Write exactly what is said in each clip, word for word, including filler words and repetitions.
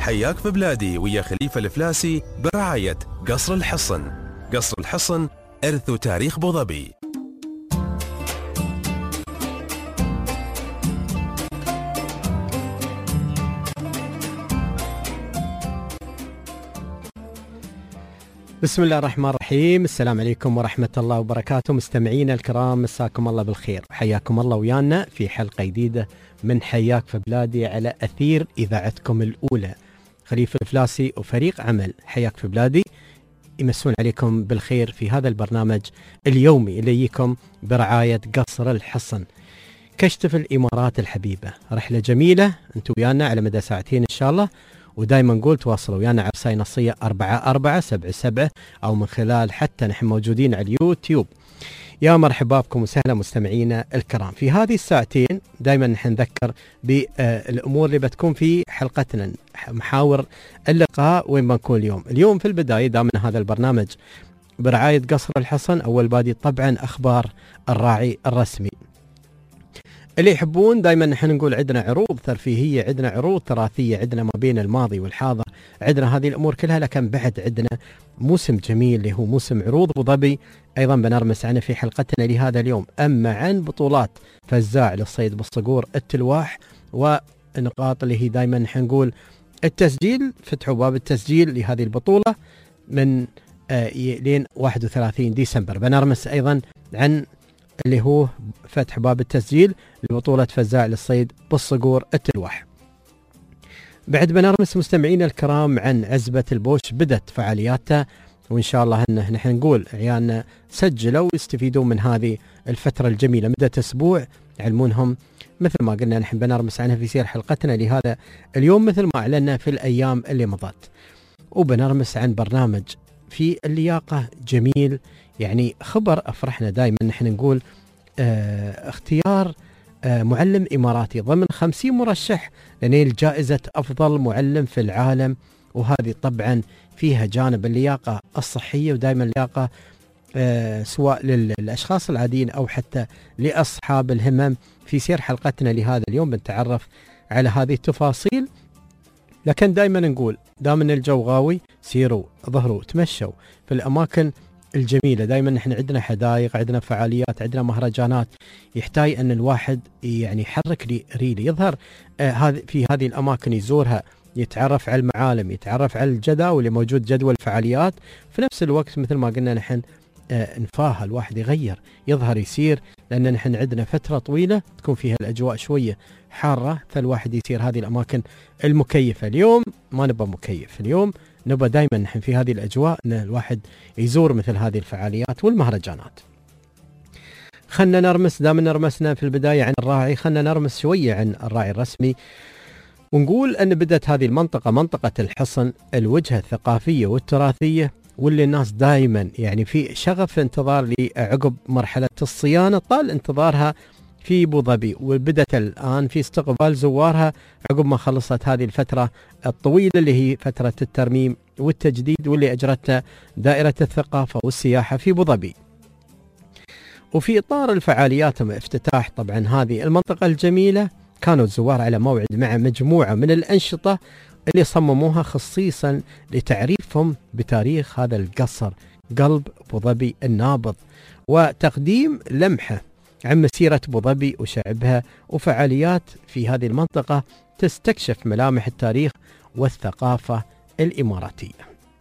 حياك في بلادي ويا خليفة الفلاسي برعاية قصر الحصن. قصر الحصن إرث وتاريخ أبوظبي. بسم الله الرحمن الرحيم. السلام عليكم ورحمة الله وبركاته. مستمعينا الكرام، مساكم الله بالخير، حياكم الله ويانا في حلقة جديدة من حياك في بلادي على أثير إذاعتكم الأولى. خليفة الفلاسي وفريق عمل حياك في بلادي يمسون عليكم بالخير في هذا البرنامج اليومي اللي يجيكم برعاية قصر الحصن. كشف الإمارات الحبيبة، رحلة جميلة انتم ويانا على مدى ساعتين إن شاء الله، ودائما نقول تواصلوا ويانا على رسائل نصية أربعة أربعة سبعة سبعة أو من خلال حتى نحن موجودين على اليوتيوب. يا مرحبا بكم وسهلا مستمعينا الكرام. في هذه الساعتين دائما نحن نذكر بالأمور اللي بتكون في حلقتنا، محاور اللقاء وين بنكون اليوم. اليوم في البداية دامنا هذا البرنامج برعاية قصر الحصن، أول بادي طبعا أخبار الراعي الرسمي. اللي يحبون دائما نحن نقول عندنا عروض ترفيهية، عندنا عروض تراثية، عندنا ما بين الماضي والحاضر، عندنا هذه الأمور كلها، لكن بعد عندنا موسم جميل اللي هو موسم عروض أبوظبي أيضا بنرمس عنه في حلقتنا لهذا اليوم. أما عن بطولات فزاع للصيد بالصقور التلواح ونقاط اللي هي دائما نحن نقول التسجيل، فتحوا باب التسجيل لهذه البطولة من آه لين واحد وثلاثين ديسمبر. بنرمس أيضا عن اللي هو فتح باب التسجيل لبطولة فزاع للصيد بالصقور التلواح. بعد بنرمس مستمعين الكرام عن عزبة البوش، بدت فعالياتها وإن شاء الله أنه نحن نقول عيالنا سجلوا ويستفيدون من هذه الفترة الجميلة مدة أسبوع، يعلمونهم مثل ما قلنا نحن بنرمس عنها في سير حلقتنا لهذا اليوم مثل ما أعلنا في الأيام اللي مضت. وبنرمس عن برنامج في اللياقة جميل، يعني خبر أفرحنا دائما نحن نقول اه اختيار اه معلم إماراتي ضمن خمسين مرشح لنيل جائزة أفضل معلم في العالم، وهذه طبعا فيها جانب اللياقة الصحية ودائما اللياقة اه سواء للأشخاص العاديين أو حتى لأصحاب الهمم. في سير حلقتنا لهذا اليوم بنتعرف على هذه التفاصيل، لكن دائما نقول دائما الجو غاوي سيروا ظهروا تمشوا في الأماكن الجميلة. دائما نحن عندنا حدائق، عندنا فعاليات، عندنا مهرجانات، يحتاج أن الواحد يعني يحرك ريلي يظهر آه هذه في هذه الأماكن يزورها، يتعرف على المعالم، يتعرف على الجدول اللي موجود، جدول فعاليات. في نفس الوقت مثل ما قلنا نحن آه نفاها الواحد يغير يظهر يسير، لأن نحن عندنا فترة طويلة تكون فيها الأجواء شوية حارة، فالواحد يسير هذه الأماكن المكيفة. اليوم ما نبى مكيف، اليوم نبى دائما نحن في هذه الأجواء أن الواحد يزور مثل هذه الفعاليات والمهرجانات. خلنا نرمس دام نرمسنا في البداية عن الراعي، خلنا نرمس شوية عن الراعي الرسمي ونقول أن بدأت هذه المنطقة منطقة الحصن الوجهة الثقافية والتراثية، واللي الناس دائما يعني في شغف انتظار لعقب مرحلة الصيانة طال انتظارها في أبوظبي، وبدأت الآن في استقبال زوارها عقب ما خلصت هذه الفترة الطويلة اللي هي فترة الترميم والتجديد واللي أجرتها دائرة الثقافة والسياحة في أبوظبي. وفي إطار الفعاليات افتتاح طبعا هذه المنطقة الجميلة، كانوا الزوار على موعد مع مجموعة من الأنشطة اللي صمموها خصيصا لتعريفهم بتاريخ هذا القصر قلب أبوظبي النابض، وتقديم لمحة عن مسيرة أبوظبي وشعبها، وفعاليات في هذه المنطقة تستكشف ملامح التاريخ والثقافة الإماراتية.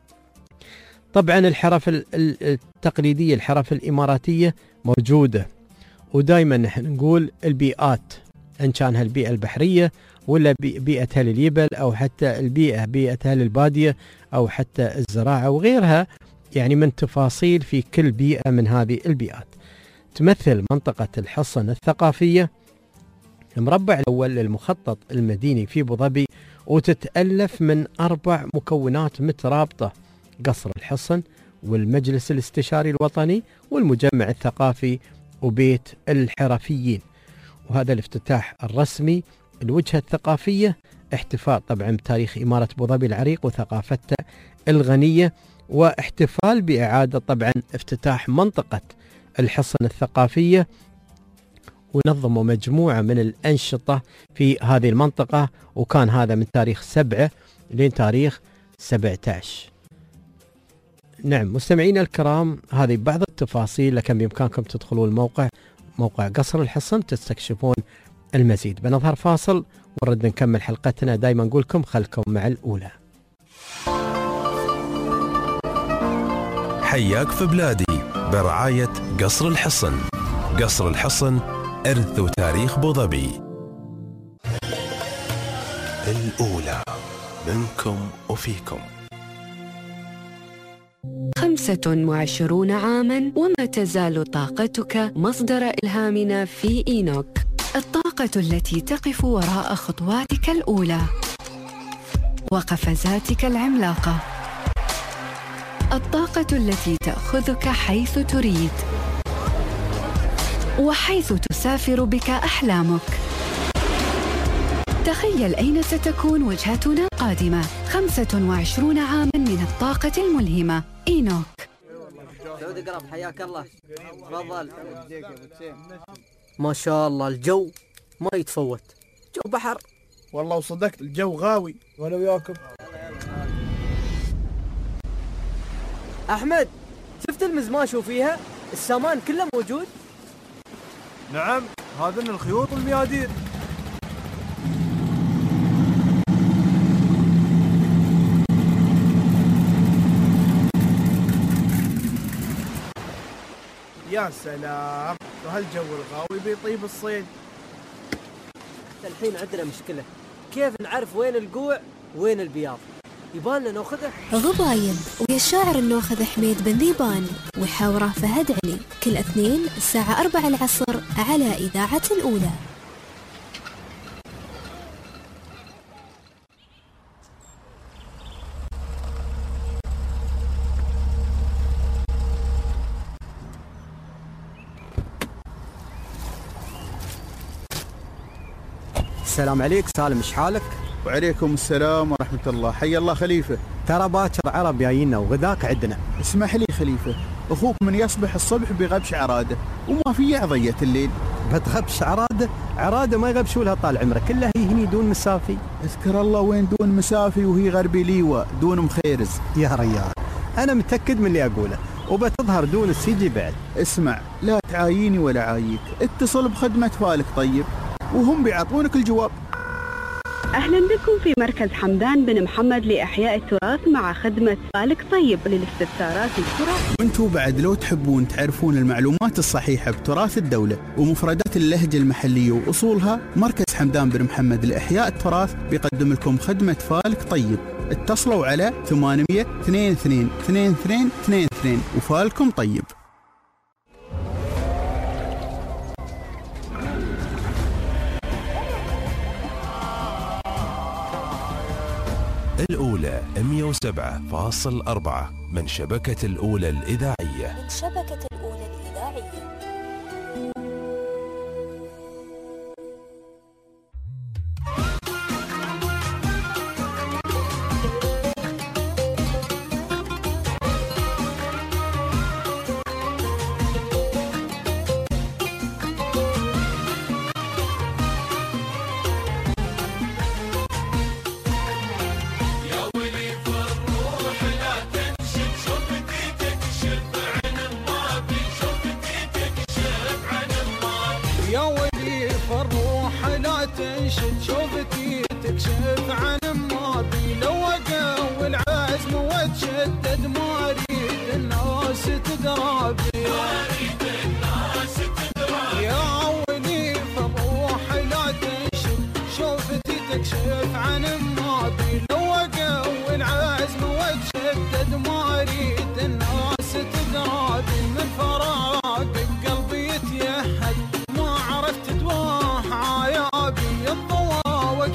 طبعا الحرف التقليدية الحرف الإماراتية موجودة، ودائما نحن نقول البيئات إن كانها البيئة البحرية ولا بيئة أهل اليبل أو حتى البيئة بيئة أهل البادية أو حتى الزراعة وغيرها، يعني من تفاصيل في كل بيئة من هذه البيئات. تمثل منطقة الحصن الثقافية المربع الأول للمخطط المديني في أبوظبي، وتتألف من أربع مكونات مترابطة: قصر الحصن والمجلس الاستشاري الوطني والمجمع الثقافي وبيت الحرفيين. وهذا الافتتاح الرسمي الوجهة الثقافية احتفال طبعا بتاريخ إمارة أبوظبي العريق وثقافتها الغنية، واحتفال بإعادة طبعا افتتاح منطقة الحصن الثقافية، ونظموا مجموعة من الأنشطة في هذه المنطقة، وكان هذا من تاريخ سبعة لين تاريخ سبعة عشر. نعم مستمعينا الكرام، هذه بعض التفاصيل، لكن بإمكانكم تدخلوا الموقع موقع قصر الحصن تستكشفون المزيد. بنظهر فاصل ونرد نكمل حلقتنا. دايما نقول لكم خلكم مع الأولى. حياك في بلادي برعاية قصر الحصن. قصر الحصن إرث وتاريخ بوظبي. الأولى منكم وفيكم. خمسة وعشرون عاماً وما تزال طاقتك مصدر إلهامنا في إينوك. الطاقة التي تقف وراء خطواتك الأولى وقفزاتك العملاقة. الطاقة التي تأخذك حيث تريد وحيث تسافر بك أحلامك. تخيل أين ستكون وجهتنا القادمة. خمسة وعشرون عاماً من الطاقة الملهمة. إينوك. سعودي قرب، حياك الله. تفضل. ما شاء الله الجو ما يتفوت، جو بحر والله. وصدقت الجو غاوي. وانا وياكم. أحمد، شفت المزماش وفيها السامان كله موجود؟ نعم، هذا من الخيوط والميادين. يا سلام، وهالجو الغاوي بيطيب الصيد. الحين عندنا مشكلة، كيف نعرف وين القوع وين البياض؟ يبالنا ناخذه. غضايب ويا الشاعر الناخذ حميد بن ذيبان وحاوره فهد علي، كل اثنين الساعة أربعة العصر على إذاعة الأولى. السلام عليك سالم، ايش حالك؟ وعليكم السلام ورحمة الله. حي الله خليفة. ترى باكر عرب جايينا وغداك عندنا. اسمح لي خليفة، أخوك من يصبح الصبح بغبش عرادة وما في عضية الليل. بتغبش عرادة؟ عرادة ما يغبشوا لها طال عمرك، كلها هي هني دون مسافي. اذكر الله وين دون مسافي وهي غربي ليوة دون مخيرز. يا ريال أنا متأكد من اللي أقوله، وبتظهر دون السيجي بعد. اسمع، لا تعاييني ولا عاييك، اتصل بخدمة فالك طيب وهم بيعطونك الجواب. أهلا بكم في مركز حمدان بن محمد لإحياء التراث مع خدمة فالك طيب للاستفسارات التراث. وانتوا بعد لو تحبون تعرفون المعلومات الصحيحة بتراث الدولة ومفردات اللهجة المحلية وأصولها، مركز حمدان بن محمد لإحياء التراث بيقدم لكم خدمة فالك طيب. اتصلوا على ثمانمية اثنين اثنين اثنين اثنين اثنين اثنين وفالكم طيب. الأولى مئة وسبعة فاصل أربعة من شبكة الأولى الإذاعية. من شبكة الأولى الإذاعية. شوفتي تكشف عن الماضي، لو اقوي العزم واتشدد ما اريد الناس تدرى بي، يا عوني فالروح لا تنشد. شوفتي تكشف عن الماضي، لو اقوي العزم واتشدد ما اريد الناس تدرى بي. من فراقك قلبي يتيهد ما عرفت دواه عيابي، الضوى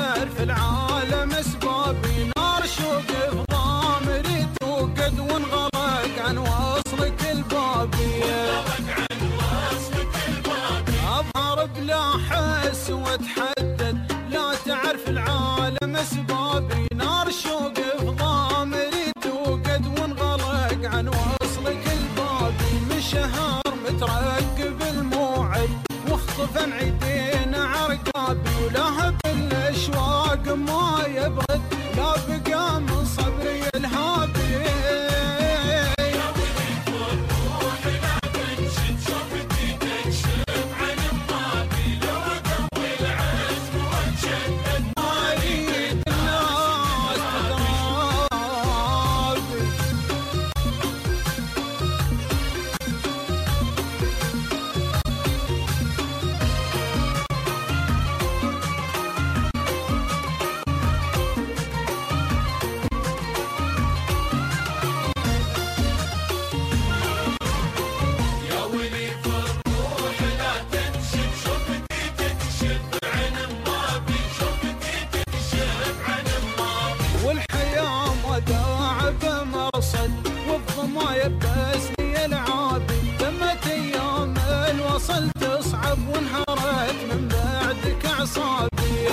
تعرف العالم اسبابي، نار شوق في ضامري توقد وانغلق عن وصلك البابي، اظهر بلا حس واتحدد لا تعرف العالم اسبابي، نار شوق في ضامري توقد وانغلق عن وصلك البابي، من شهر مترقب الموعد واخطف معيدين عرقابي، ولهب الاشواق ما يبرد لا بقى من صبري الهابي، يا وليد والروح لا تنشد شفتي تكشف عن الطابي، لو قوي العزم وتشدد ما اريد الناس تضربي. ما يبسني العابي، تمت ايام الوصل تصعب وانهرت من بعدك اعصابي،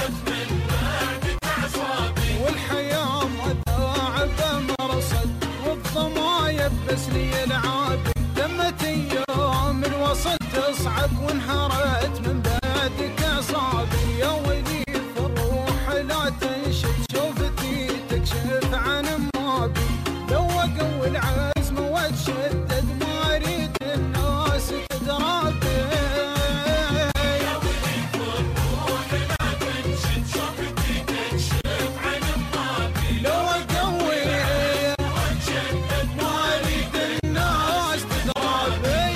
والحياه متاعب مرصد والظما يبسني العابي، تمت ايام الوصل تصعب وانهرت من بعدك اعصابي، يا ولي في الروح لا تنشد شوفتي تكشف عن مابي، لو قوي العزم واتشدد ما اريد الناس تدرابي، يا وليد والروح لا تنشد شوفتي تكشف عن الطابي، لو قوي واتشدد ما اريد الناس تدرابي.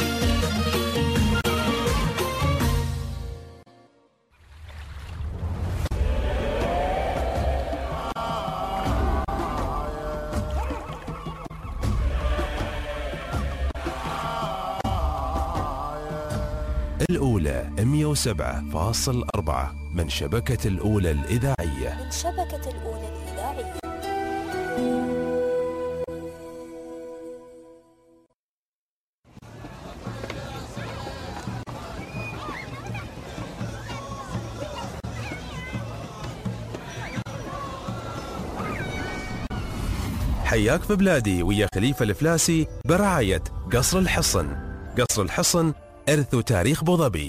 الأولى مئة وسبعة فاصلة أربعة من شبكة الأولى الإذاعية من شبكة الأولى الإذاعية. حياك في بلادي ويا خليفة الفلاسي برعاية قصر الحصن. قصر الحصن إرث وتاريخ أبو ظبي.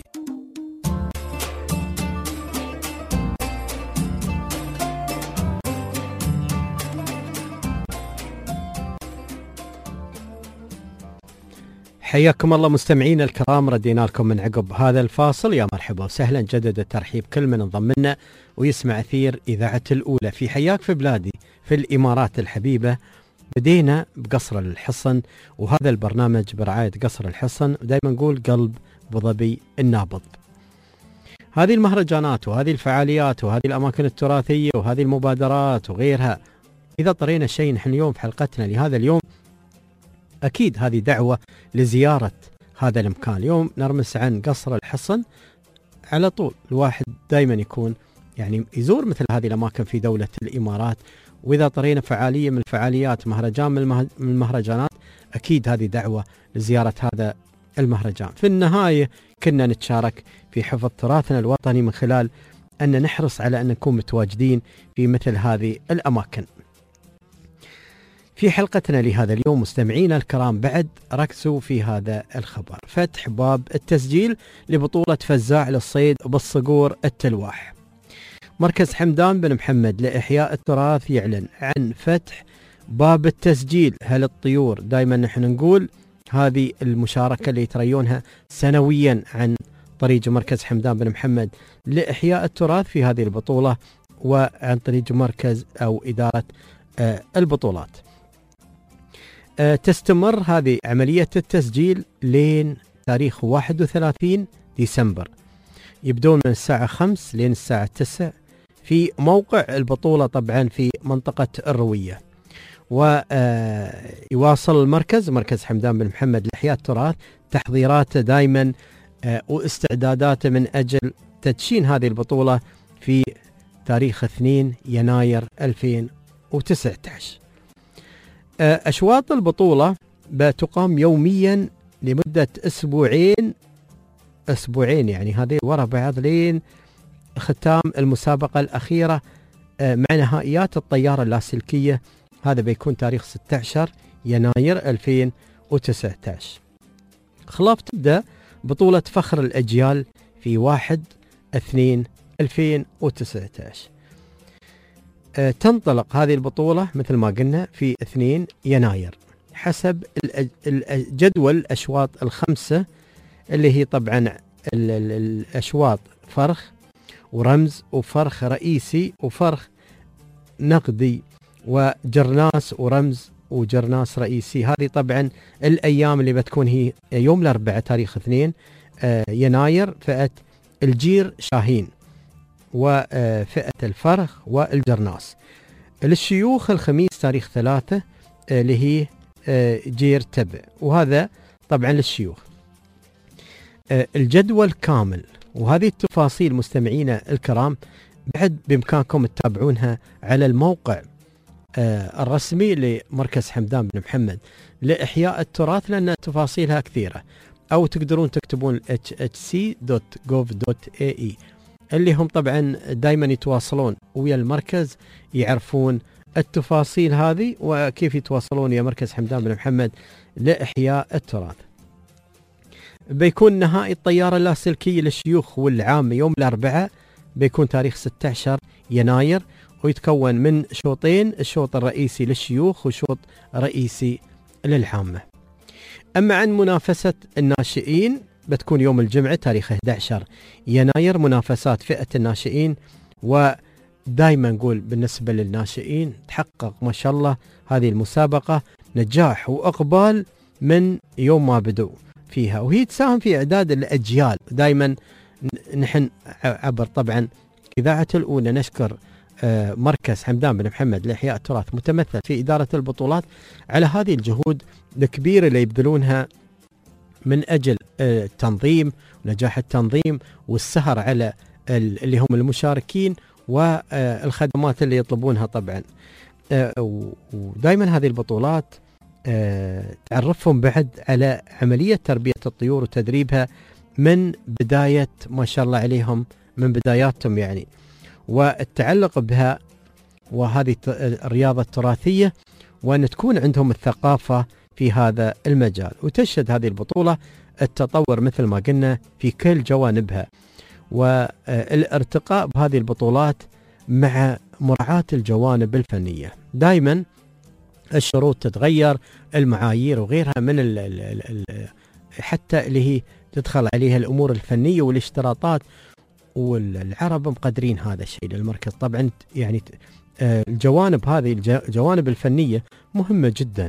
حياكم الله مستمعينا الكرام، ردينا لكم من عقب هذا الفاصل. يا مرحبا وسهلا، جدد الترحيب كل من انضم لنا ويسمع أثير إذاعة الأولى في حياك في بلادي في الإمارات الحبيبة. بدينا بقصر الحصن، وهذا البرنامج برعاية قصر الحصن، ودائما نقول قلب أبو ظبي النابض. هذه المهرجانات وهذه الفعاليات وهذه الأماكن التراثية وهذه المبادرات وغيرها، إذا طرينا شيء نحن اليوم في حلقتنا لهذا اليوم، أكيد هذه دعوة لزيارة هذا المكان. اليوم نرمس عن قصر الحصن، على طول الواحد دائما يكون يعني يزور مثل هذه الأماكن في دولة الإمارات، وإذا طرينا فعالية من الفعاليات، مهرجان من المهرجانات، أكيد هذه دعوة لزيارة هذا المهرجان. في النهاية كنا نتشارك في حفظ تراثنا الوطني من خلال أن نحرص على أن نكون متواجدين في مثل هذه الأماكن. في حلقتنا لهذا اليوم مستمعينا الكرام، بعد ركزوا في هذا الخبر: فتح باب التسجيل لبطولة فزاع للصيد بالصقور التلواح. مركز حمدان بن محمد لإحياء التراث يعلن عن فتح باب التسجيل. هل الطيور دائما نحن نقول هذه المشاركة اللي يتريونها سنويا عن طريق مركز حمدان بن محمد لإحياء التراث في هذه البطولة، وعن طريق مركز أو إدارة آه البطولات. آه تستمر هذه عملية التسجيل لين تاريخ واحد وثلاثين ديسمبر، يبدون من الساعة خمس لين الساعة تسع في موقع البطولة طبعا في منطقة الروية. ويواصل المركز مركز حمدان بن محمد لإحياء التراث تحضيراته دائما واستعداداته من أجل تدشين هذه البطولة في تاريخ اثنين يناير ألفين وتسعة عشر. أشواط البطولة بتقام يوميا لمدة أسبوعين أسبوعين يعني هذه ورا بعض لين ختام المسابقة الأخيرة مع نهائيات الطيارة اللاسلكية. هذا بيكون تاريخ ستة عشر يناير ألفين وتسعة عشر. خلاف تبدأ بطولة فخر الأجيال في واحد اثنين ألفين وتسعة عشر. أه تنطلق هذه البطولة مثل ما قلنا في اثنين يناير حسب الجدول الأشواط الخمسة اللي هي طبعا الأشواط فرخ ورمز وفرخ رئيسي وفرخ نقدي وجرناس ورمز وجرناس رئيسي. هذه طبعا الأيام اللي بتكون هي يوم الأربعاء تاريخ اثنين يناير فئة الجير شاهين وفئة الفرخ والجرناس. للشيوخ الخميس تاريخ ثلاثة اللي هي جير تبع، وهذا طبعا للشيوخ. الجدول كامل وهذه التفاصيل مستمعينا الكرام بعد بإمكانكم تتابعونها على الموقع الرسمي لمركز حمدان بن محمد لإحياء التراث، لأن تفاصيلها كثيرة، أو تقدرون تكتبون اتش اتش سي دوت جوف دوت اي اي اللي هم طبعا دائما يتواصلون ويا المركز يعرفون التفاصيل هذه وكيف يتواصلون يا مركز حمدان بن محمد لإحياء التراث. بيكون نهائي الطيارة اللاسلكية للشيوخ والعامة يوم الأربعاء بيكون تاريخ ستة عشر يناير، ويتكون من شوطين، الشوط الرئيسي للشيوخ وشوط رئيسي للعامة. أما عن منافسة الناشئين بتكون يوم الجمعة تاريخ أحد عشر يناير منافسات فئة الناشئين، ودائما نقول بالنسبة للناشئين تحقق ما شاء الله هذه المسابقة نجاح وإقبال من يوم ما بدوا فيها، وهي تساهم في إعداد الأجيال. دائما نحن عبر طبعا إذاعة الأولى نشكر مركز حمدان بن محمد لإحياء التراث متمثل في إدارة البطولات على هذه الجهود الكبيرة اللي يبذلونها من أجل التنظيم ونجاح التنظيم والسهر على اللي هم المشاركين والخدمات اللي يطلبونها طبعا. ودائما هذه البطولات تعرفهم بعد على عملية تربية الطيور وتدريبها من بداية ما شاء الله عليهم من بداياتهم يعني، والتعلق بها وهذه الرياضة التراثية، وأن تكون عندهم الثقافة في هذا المجال. وتشهد هذه البطولة التطور مثل ما قلنا في كل جوانبها، والارتقاء بهذه البطولات مع مراعاة الجوانب الفنية. دائما الشروط تتغير، المعايير وغيرها من ال ال ال حتى اللي هي تدخل عليها الأمور الفنية والاشتراطات، والعرب مقدرين هذا الشيء للمركز طبعا. يعني الجوانب هذه الجوانب الفنية مهمة جدا.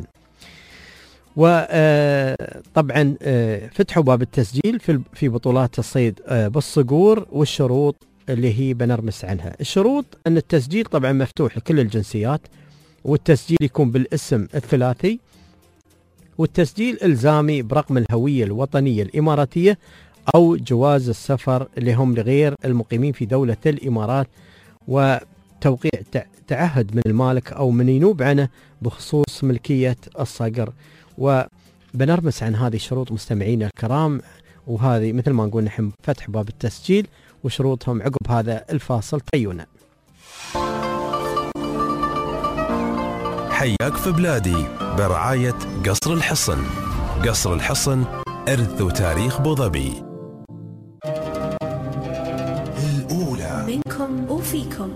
وطبعا فتحوا باب التسجيل في في بطولات الصيد بالصقور، والشروط اللي هي بنرمس عنها. الشروط أن التسجيل طبعا مفتوح لكل الجنسيات، والتسجيل يكون بالاسم الثلاثي، والتسجيل إلزامي برقم الهوية الوطنية الإماراتية أو جواز السفر اللي هم لغير المقيمين في دولة الإمارات، وتوقيع تعهد من المالك أو من ينوب عنه بخصوص ملكية الصقر. وبنرمس عن هذه الشروط مستمعينا الكرام، وهذه مثل ما نقول نحن فتح باب التسجيل وشروطهم عقب هذا الفاصل. تيونا حياك في بلادي برعاية قصر الحصن. قصر الحصن إرث وتاريخ بوظبي. الأولى منكم وفيكم.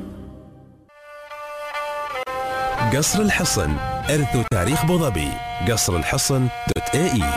قصر الحصن إرث وتاريخ بوظبي. قصر الحصن دوت اي اي.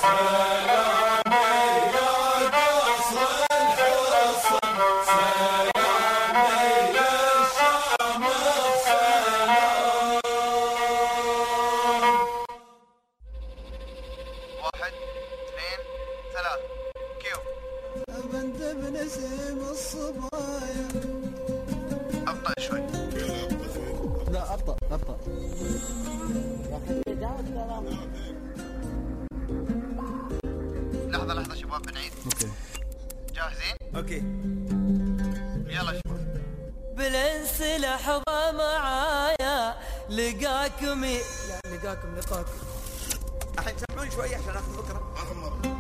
لحظة لحظة شباب بنعيد. اوكي جاهزين؟ اوكي يلا شباب. بالانس لحظة معايا لقاكم ي... لا لقاكم لقاكم. الحين سمعون شوي عشان اخذ فكرة اخر مرة.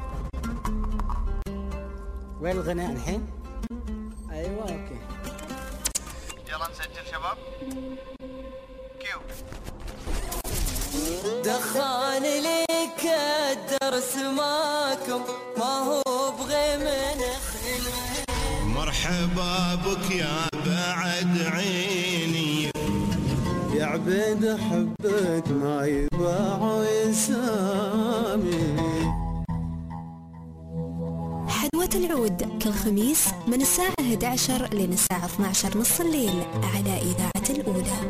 وين الغناء الحين؟ ايوه اوكي. يلا نسجل شباب. كيو. دخان لي كدر سماكم ما هو بغي من خلي. مرحبا بك يا بعد عيني يا عبيد حبك ما يباع ويسامي. حدوة العود كل خميس من الساعة إحدى عشر لين الساعة اثني عشر نص الليل على إذاعة الأولى.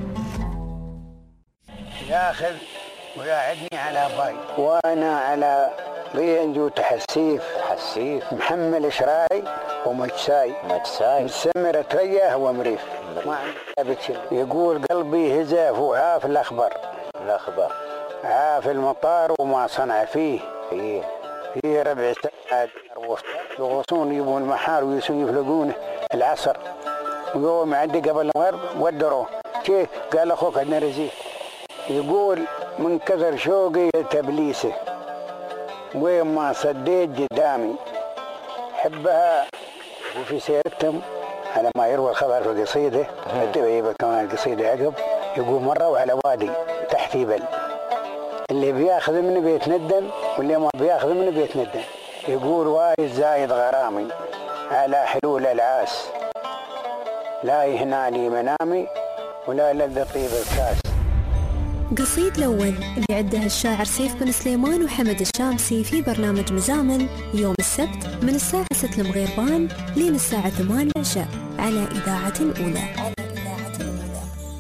ياخذ ويقعدني على باي وانا على بينجو تحسيف حسيف محمل شراي ومجساي مجساي مسمر تريه ومريف ما عندي يقول قلبي هزاف وعاف الاخبار الاخبار عاف المطار وما صنع فيه فيه فيه ربع ساعة يغوصون يبون المحار ويسون يفلقونه العصر ويوم عندي قبل المغرب ودروه كيف قال اخوك عندنا رزيق يقول من كثر شوقي تبليسه وين ما صديت قدامي حبها وفي سيرتهم على ما يروى الخبر في قصيده الدبيبه كمان قصيده عقب يقول مروا على وادي تحت جبل اللي بياخذ مني بيتندم واللي ما بياخذ مني بيتندم يقول وايد زايد غرامي على حلول العاس لا يهنا لي منامي ولا لذ طيب الكاس. قصيد الأول اللي عده الشاعر سيف بن سليمان وحمد الشامسي في برنامج مزامن يوم السبت من الساعة ستة المغربان لين الساعة ثمانية العشاء على إذاعة الأولى. على إذاعة الأولى.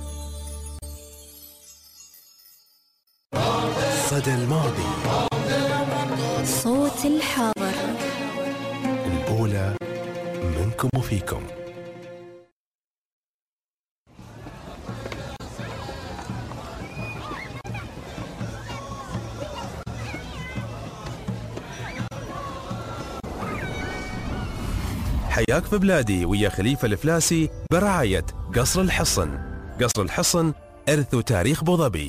صدى الماضي صوت الحاضر الأولى منكم وفيكم. حياك في بلادي ويا خليفة الفلاسي برعاية قصر الحصن. قصر الحصن إرث وتاريخ أبو ظبي.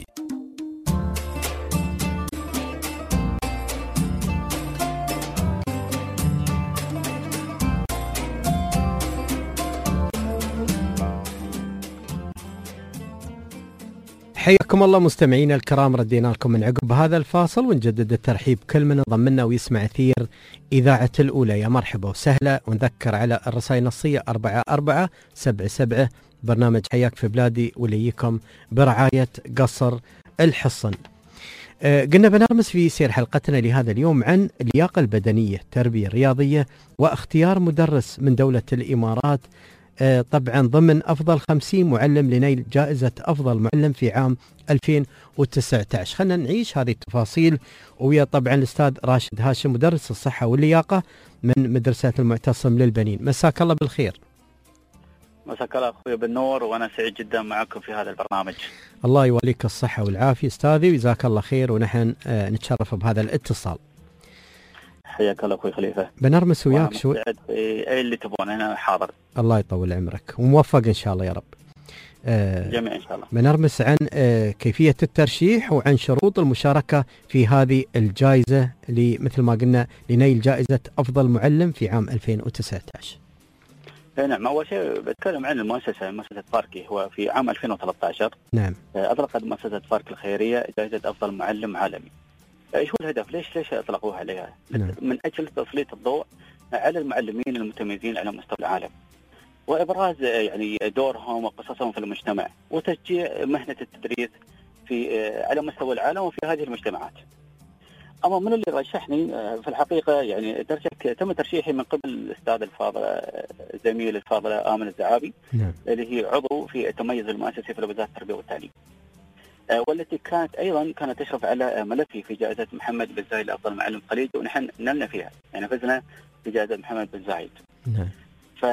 حياكم الله مستمعينا الكرام، ردينا لكم من عقب هذا الفاصل ونجدد الترحيب كل من انضم لنا ويسمع اثير اذاعه الاولى. يا مرحبا وسهلا، ونذكر على الرسائل النصيه أربعة أربعة سبعة سبعة برنامج حياك في بلادي واللي يجيكم برعايه قصر الحصن. أه قلنا بنرمس في سير حلقتنا لهذا اليوم عن اللياقه البدنيه، التربيه الرياضيه واختيار مدرس من دوله الامارات أه طبعا ضمن افضل خمسين معلم لنيل جائزه افضل معلم في عام ألفين وتسعة عشر. خلينا نعيش هذه التفاصيل ويا طبعا الاستاذ راشد هاشم مدرس الصحه واللياقه من مدرسه المعتصم للبنين. مساك الله بالخير. مساك الله اخوي بالنور، وانا سعيد جدا معكم في هذا البرنامج. الله يوليك الصحه والعافيه استاذي وجزاك الله خير، ونحن أه نتشرف بهذا الاتصال. حياك الله اخوي خليفه. بنرمس وياك شوي اي اللي تبون، انا حاضر. الله يطول عمرك وموفق ان شاء الله يا رب. آه جميع ان شاء الله. بنرمس عن آه كيفيه الترشيح وعن شروط المشاركه في هذه الجائزه مثل ما قلنا لنيل جائزه افضل معلم في عام ألفين وتسعة عشر. نعم، اول شيء بتكلم عن المؤسسه مؤسسه فاركي. هو في عام ألفين وثلاثة عشر نعم اطلقت مؤسسه فاركي الخيريه جائزه افضل معلم عالمي. ايش هو الهدف؟ ليش ليش اطلقوها عليها؟ نعم. من اجل تسليط الضوء على المعلمين المتميزين على مستوى العالم، وابراز يعني دورهم وقصصهم في المجتمع، وتشجيع مهنه التدريس في على مستوى العالم وفي هذه المجتمعات. اما من اللي رشحني في الحقيقه يعني تم ترشيحي من قبل الاستاذ الفاضل زميل الفاضل آمن الزعابي، نعم. اللي هي عضو في التميز المؤسسي في وزاره التربيه والتعليم، والتي كانت ايضا كانت تشرف على ملفي في جائزه محمد بن زايد لافضل معلم خليج، ونحن نلنا فيها يعني فزنا بجائزه محمد بن زايد. نعم. ف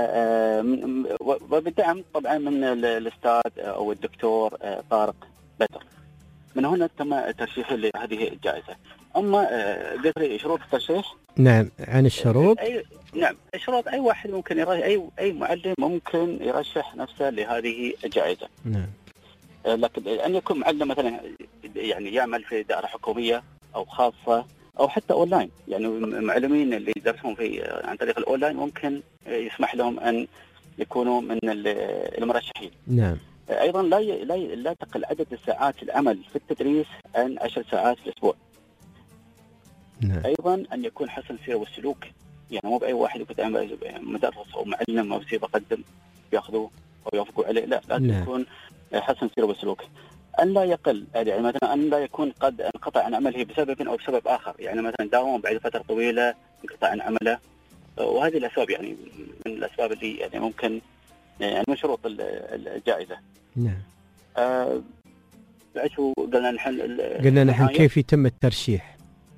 وبالدعم طبعا من الاستاذ او الدكتور طارق بدر. من هنا تم ترشيحي لهذه الجائزه. اما قصدي شروط الترشيح. نعم، عن الشروط. أي نعم، الشروط اي واحد ممكن يرشح، اي اي معلم ممكن يرشح نفسه لهذه الجائزه. نعم. لكن ان يكون معلم مثلا يعني يعمل في دائره حكوميه او خاصه او حتى اونلاين، يعني المعلمين اللي يدرسون في عن طريق الاونلاين ممكن يسمح لهم ان يكونوا من المرشحين. نعم. ايضا لا لا لا تقل عدد الساعات العمل في التدريس عن عشر ساعات في الاسبوع. نعم. ايضا ان يكون حسن السير والسلوك، يعني مو باي واحد يكون مدرس او معلم او سي بقدم ياخذوه او يوافقوا عليه، لا لازم نعم. يكون حسن السير والسلوك. ان لا يقل، يعني مثلا ان لا يكون قد انقطع عن عمله بسبب او بسبب اخر، يعني مثلا داوم بعد فتره طويله انقطع عن عمله، وهذه الاسباب يعني من الاسباب اللي يعني ممكن يعني من شروط الجائزه. نعم. آه بعد شو قلنا نحن قلنا نحن كيف يتم الترشيح؟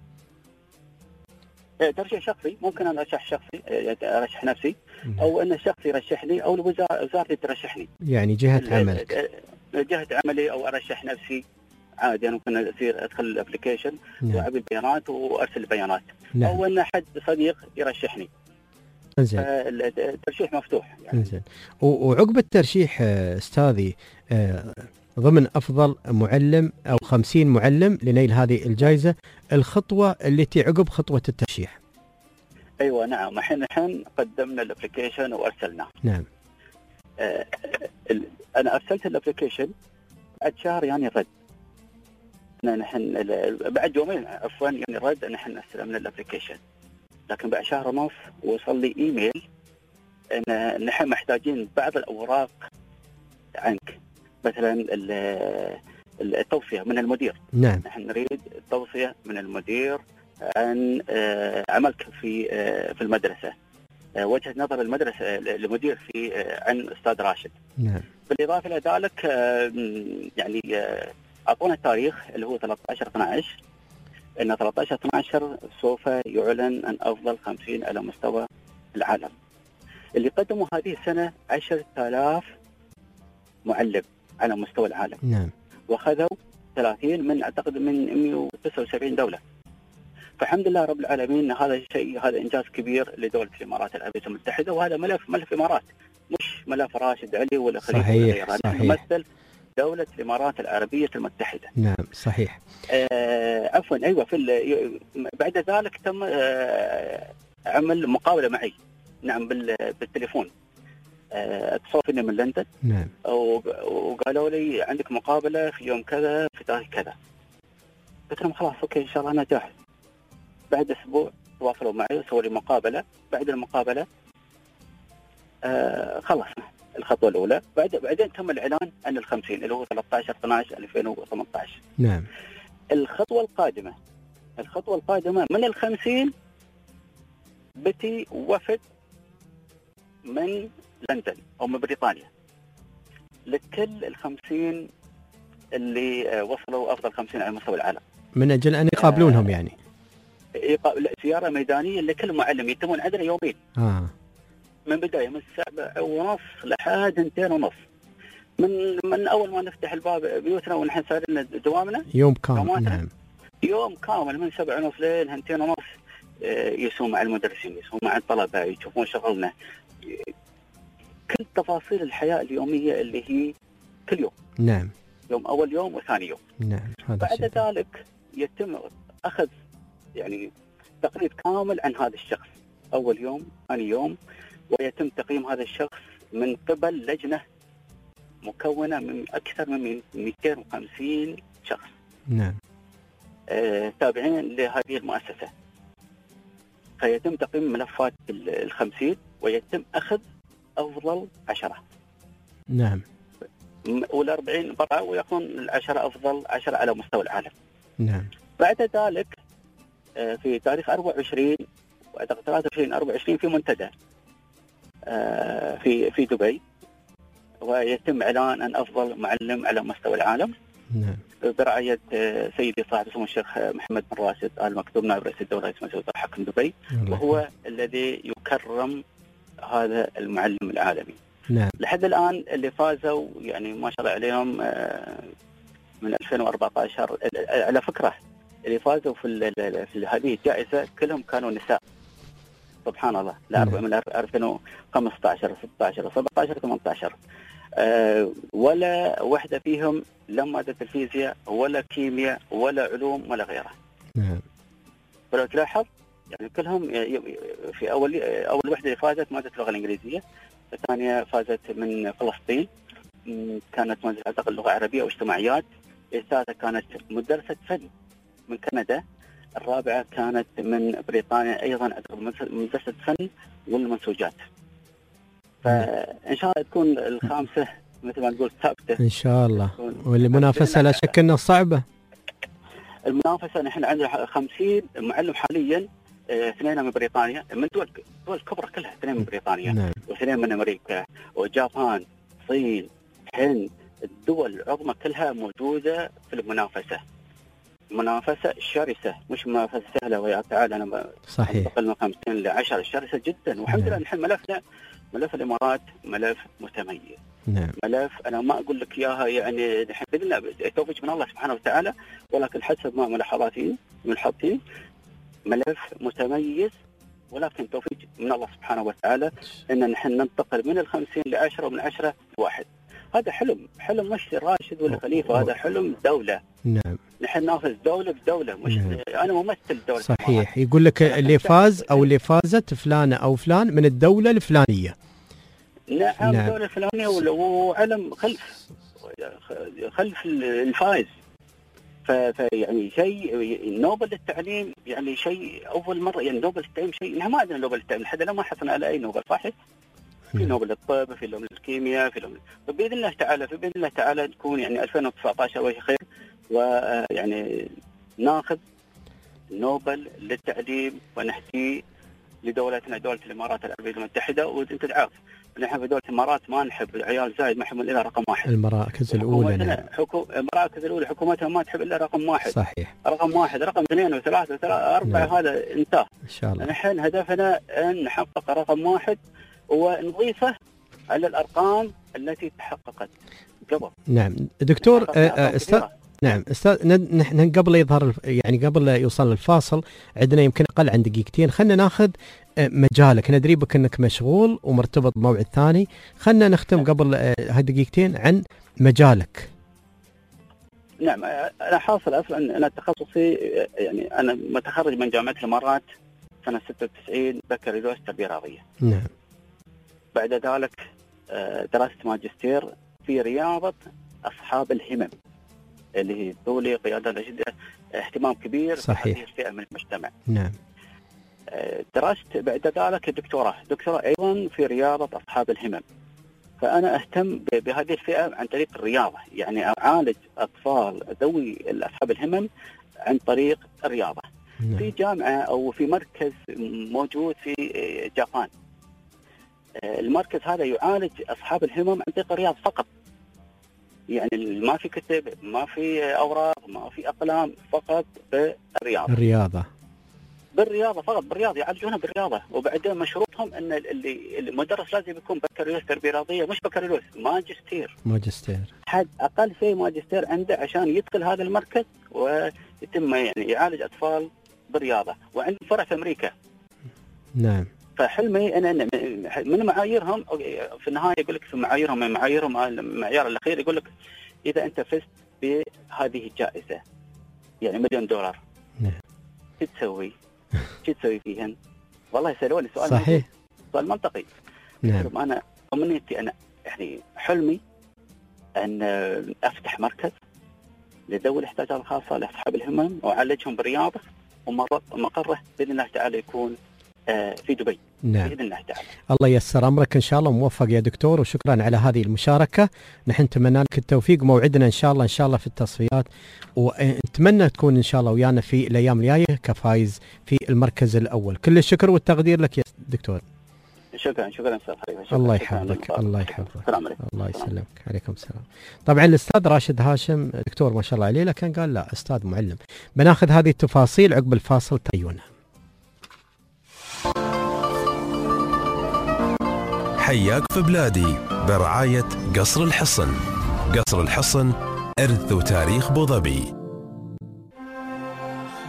ترشيح شخصي، ممكن انا ارشح شخصي ارشح نفسي، او ان الشخص يرشح لي او وزارتي ترشحني، يعني جهه عملك. جهه عملي، او ارشح نفسي عادي. انا ممكن اصير ادخل الابلكيشن واعبي البيانات وارسل البيانات. نعم. او ان احد صديق يرشحني. انزين. الترشيح مفتوح يعني. انزين. وعقب الترشيح استاذي ضمن افضل معلم او خمسين معلم لنيل هذه الجائزه، الخطوه التي عقب خطوه الترشيح. ايوه نعم، الحين نحن قدمنا الابلكيشن وارسلناه. نعم. آه انا ارسلت الابلكيشن بعد شهر يعني رد. نحن بعد يومين عفوا يعني رد نحن استلمنا الابلكيشن، لكن بعد شهر ونص وصل لي ايميل ان نحن محتاجين بعض الاوراق عنك، مثلا التوصيه من المدير. نعم. نحن نريد التوصيه من المدير عن عملك في في المدرسه، وجهه نظر المدرسه المدير في عن استاذ راشد. نعم. بالاضافه الى ذلك يعني اعطونا التاريخ اللي هو ثلاثة عشر اثناشر، ان ثلاثة عشر اثناشر سوف يعلن عن افضل خمسين على مستوى العالم. اللي قدموا هذه السنه عشرة آلاف معلم على مستوى العالم. نعم. واخذوا ثلاثين من اعتقد من مئة وتسعة وسبعين دوله. فالحمد لله رب العالمين، هذا شيء هذا انجاز كبير لدوله الامارات العربيه المتحده، وهذا ملف ملف امارات مش ملف راشد علي ولا خليفه ولا غيره. صحيح. نمثل دوله الامارات العربيه المتحده. نعم صحيح. آه عفوا ايوه في بعد ذلك تم آه عمل مقابله معي. نعم بالتليفون. اتصلوا فيني من لندن. نعم. وقالوا لي عندك مقابله في يوم كذا في تاريخ كذا. قلت لهم خلاص اوكي ان شاء الله انا جاهز. بعد اسبوع تواصلوا معي وسووا لي مقابله. بعد المقابله آه خلصنا الخطوه الاولى. بعد بعدين تم الاعلان عن الخمسين اللي هو ثلاثة عشر اثناشر ألفين وثمانية عشر. نعم. الخطوه القادمه الخطوه القادمه من الخمسين بتي وفد من لندن أو من بريطانيا لكل الخمسين اللي وصلوا أفضل خمسين على مستوى العالم، من أجل أن يقابلونهم. يعني زيارة ميدانية لكل معلم يتمون عدنا يومين. آه. من بداية من السابع ونص لحد اثنتين ونص، من من أول ما نفتح الباب بيوتنا ونحن سارين دوامنا يوم كامل. نعم. يوم كامل من سبع ونص لين اثنتين ونص يسوون مع المدرسين، يسوون مع الطلبة، يشوفون شغلنا، كل تفاصيل الحياة اليومية اللي هي كل يوم. نعم. يوم أول يوم وثاني يوم. نعم. بعد ذلك يتم أخذ يعني تقرير كامل عن هذا الشخص أول يوم ثاني يوم، ويتم تقييم هذا الشخص من قبل لجنة مكونة من أكثر من مئتين وخمسين شخص. نعم. آه تابعين لهذه المؤسسة. فيتم تقييم ملفات الخمسين ويتم أخذ أفضل عشرة. نعم. والأربعين برا ويكون العشرة أفضل عشرة على مستوى العالم. نعم. بعد ذلك في تاريخ أربعة وعشرين وأعتقد ثلاثة وعشرين أربعة وعشرين في منتدى في في دبي، ويتم إعلان عن أفضل معلم على مستوى العالم. نعم. برعاية سيدي صاحب سمو الشيخ محمد بن راشد آل مكتوم نائب رئيس الدولة رئيس مجلس وزراء حكم دبي، وهو الذي يكرم هذا المعلم العالمي. نعم. لحد الآن اللي فازوا يعني ما شاء الله عليهم من ألفين وأربعة عشر. على فكرة اللي فازوا في, في هذه الجائزة كلهم كانوا نساء. سبحان الله. لا من ألفين وخمسة عشر ستة عشر سبعة عشر ثمانية عشر أه ولا واحدة فيهم لا مادة الفيزياء ولا كيمياء ولا علوم ولا غيرها. نعم. فلو تلاحظ يعني كلهم في أول أول واحدة فازت مادة اللغة الإنجليزية، الثانية فازت من فلسطين كانت مادة أعتقد اللغة العربية واجتماعيات، الثالثة كانت مدرسة فن من كندا، الرابعة كانت من بريطانيا أيضا مدرسة فن والمنسوجات. فإن شاء الله تكون الخامسة مثل ما نقول ثابتة إن شاء الله. والمنافسة لا شك أنها صعبة. المنافسة نحن عندنا خمسين معلم حاليا، اثنين من بريطانيا، من دول دول كبرى كلها، اثنين من بريطانيا نعم. واثنين من أمريكا وجابان، الصين، الهند، الدول العظمى كلها موجودة في المنافسة. منافسة شرسة، مش منافسة سهلة ويا تعالى أنا صحيح أقل من خمسين لعشرة، شرسة جدا. والحمد لله نحن ملفنا ملف الإمارات ملف متميز. نعم. ملف أنا ما أقول لك إياها يعني نحن بدنا توفيق من الله سبحانه وتعالى، ولكن حسب ما ملاحظاتي ملاحظتي ملف متميز، ولكن توفيق من الله سبحانه وتعالى إن نحن ننتقل من الخمسين لعشرة ومن عشرة لواحد. هذا حلم، حلم مش راشد ولا خليفة، هذا حلم دولة. نعم. نحن ناخذ دولة بدولة، مش نعم. أنا ممثل دولة. صحيح. يقول لك اللي فاز أو اللي فازت فلانة أو فلان من الدولة الفلانية. نعم, نعم. الدولة الفلانية وعلم خلف خلف الفائز. فيعني شيء نوبل للتعليم، يعني شيء أول مرة يعني نوبل للتعليم شيء نحن ما عندنا نوبل للتعليم لحد الآن، ما حصلنا على أي نوبل صحيح؟ في نوبل للطب، في نوبل للكيمياء، في نوبل. فبإذن الله تعالى فبإذن الله تعالى تكون يعني ألفين وتسعة عشر وجه خير، ويعني ناخذ نوبل للتعليم ونحكي لدولتنا دولة الإمارات العربية المتحدة. وأنت تعرف نحن في دولة الإمارات ما نحب العيال زايد، ما نحب إلا رقم واحد. المراكز الأولى. نعم. حكو... المراكز الأولى حكومتها ما تحب إلا رقم واحد. صحيح. رقم واحد، رقم اثنين وثلاثة وثلاثة أربعة نعم. هذا انتهى. إن شاء الله. نحن هدفنا أن نحقق رقم واحد ونضيفه على الأرقام التي تحققت قبل. نعم دكتور أستاذ. نعم استاذ، نحن قبل يظهر يعني قبل يوصل الفاصل عندنا يمكن اقل عن دقيقتين، خلينا ناخذ مجالك. ندري بك انك مشغول ومرتبط بموعد ثاني، خلينا نختم قبل هالدقيقتين عن مجالك. نعم انا حاصل اصلا انا تخصصي يعني انا متخرج من جامعه الامارات سنه ستة وتسعين بكالوريوس تربيه رياضيه. نعم. بعد ذلك درست ماجستير في رياضه اصحاب الهمم اللي هي ذولي قيادة جدا اهتمام كبير صحيح. في هذه الفئة من المجتمع. نعم. درست بعد ذلك الدكتوراه دكتوراه أيضا في رياضة أصحاب الهمم. فأنا أهتم بهذه الفئة عن طريق الرياضة، يعني أعالج أطفال ذوي أصحاب الهمم عن طريق الرياضة. نعم. في جامعة أو في مركز موجود في جابان، المركز هذا يعالج أصحاب الهمم عن طريق الرياضة فقط، يعني ما في كتب، ما في أوراق، ما في أقلام، فقط بالرياضة. الرياضة. بالرياضة فقط، بالرياضة يعالجونها بالرياضة. وبعدين مشروطهم أن اللي المدرس لازم يكون بكالوريوس تربية رياضية، مش بكالوريوس، ماجستير. ماجستير. حد أقل شيء ماجستير عنده عشان يدخل هذا المركز ويتم يعني يعالج أطفال بالرياضة. وعنده فرع في أمريكا. نعم. فحلمي أنا من معاييرهم في النهاية يقول لك في معاييرهم من معاييرهم المعيار الأخير يقول لك إذا أنت فزت بهذه الجائزة يعني مليون دولار، نعم، شو تسوي؟ شو تسوي فيهن؟ والله يسألوني سؤال صحيح، سؤال منطقي. نعم. أنا أمنيتي أنا يعني حلمي أن أفتح مركز لذوي الاحتياجات الخاصة لأصحاب الهمم وأعالجهم بالرياضة، ومقره بإذن الله تعالى يكون في دبي. نعم. بإذن الله تعالى. الله ييسر أمرك إن شاء الله، موفق يا دكتور، وشكرا على هذه المشاركة. نحن نتمنى لك التوفيق، موعدنا إن شاء الله إن شاء الله في التصفيات، ونتمنى تكون إن شاء الله ويانا في الأيام الجاية كفايز في المركز الأول. كل الشكر والتقدير لك يا دكتور. شكرا شكرا أستاذ خليفة. الله يحفظك. الله يحفظك. السلام عليكم. الله يسلمك. عليكم السلام. طبعا الأستاذ راشد هاشم دكتور ما شاء الله عليه، لكن قال لا أستاذ معلم. بناخذ هذه التفاصيل عقب الفاصل، تعيونها. حياك في بلادي برعاية قصر الحصن. قصر الحصن إرث وتاريخ أبو ظبي.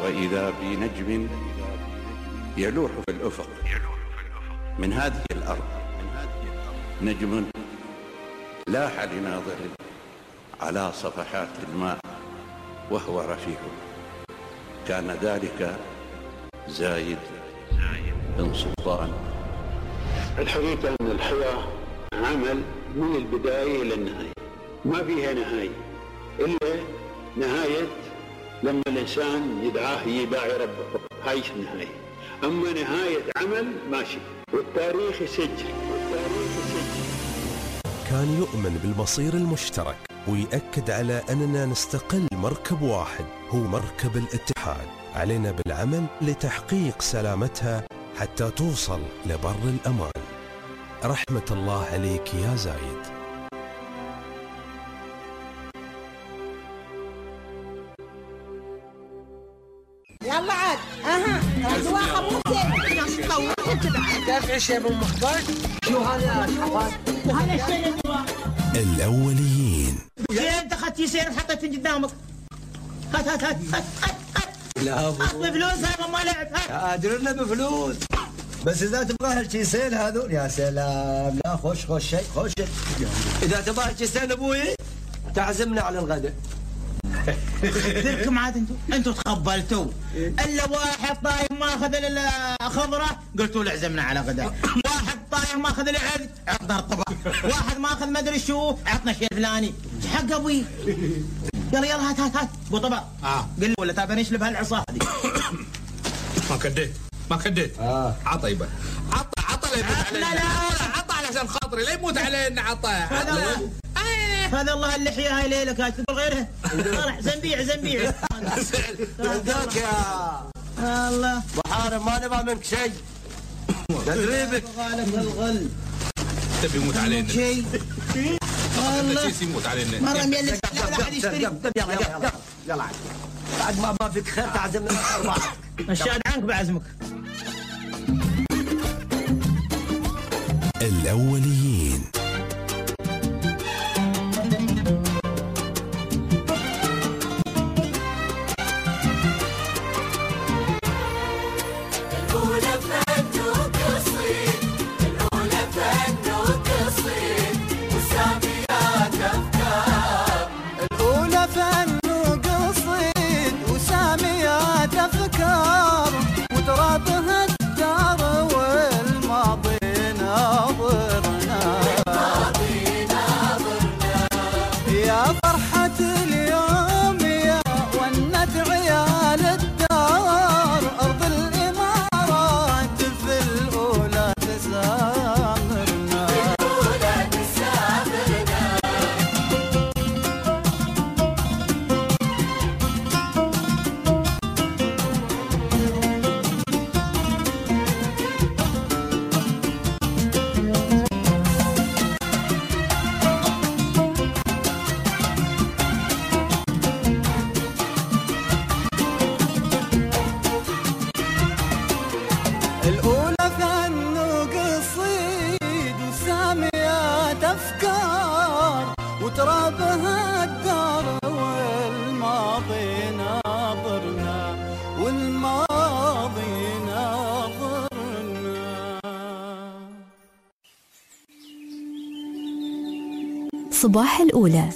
فإذا بنجم يلوح في الأفق من هذه الأرض، نجم لاح لناظر على صفحات الماء وهو رفيق، كان ذلك زايد بن سلطان. الحقيقة أن الحياة عمل من البداية إلى النهاية، ما فيها نهاية إلا نهاية لما الإنسان يدعاه يداعي ربه فقط، هاي النهاية. أما نهاية عمل ماشي، والتاريخ يسجل والتاريخ يسجل. كان يؤمن بالمصير المشترك ويأكد على أننا نستقل مركب واحد هو مركب الاتحاد، علينا بالعمل لتحقيق سلامتها حتى توصل لبر الأمان. رحمة الله عليك يا زايد. يلا عاد اها اجواء خبوزه كيف عيش يا ابو مخبر؟ شو هذا شحفات؟ وهذا الشيء الأوليين. زين انت اخذت يسير وحطيته قدامك. هات هات هات هات هات. لا ابو بفلوس هذا ما لعب. ادري انه بفلوس، بس اذا تبغى هالكيسين هذول يا سلام. لا خش خش شيء خش. اذا تبغى هالكيسين ابوي تعزمنا على الغداء. لكم عاد انتم انتم تقبلتوا الا واحد طايح ما اخذ الخضره قلتوا له عزمنا على غداء، واحد طايح ما اخذ العد عطنا الطبق، واحد ما اخذ ما ادري شو عطنا شيء فلاني. حق ابوي يلا يلا هات هات هات ابو طبق. اه قل لي ولا تابع نشلب هالعصا هذه. ما كديت ما كديت. اه عطيبه عطى عطى لا يموت علينا. لا لا عطى علشان خاطري لا يموت علينا. عطى هذا الله اللحيه هاي ليلك هاي تقول غيرها. طرح زنبيع زنبيع. عندك يا الله محارب ما نبغى منك شيء. تدريبك غالك الغل تبي يموت علينا شيء. الله يموت علينا مره ميلك لا احد يشتري. يلا يلا يلا بعد ما ما فيك خير تعزمنا اربعه. الشاهد عنك بعزمك. الأوليين. وترابها الدار والماضي ناظرنا. يا فرحة اليوم يا ونة عيال الدار، أرض الإمارات في الأولى تسامرنا. الأولى تسامرنا. الأولى فن وقصيد وساميات أفكار، وترابها الدار والماضي ناظرنا. والماضي ناظرنا. صباح الأولى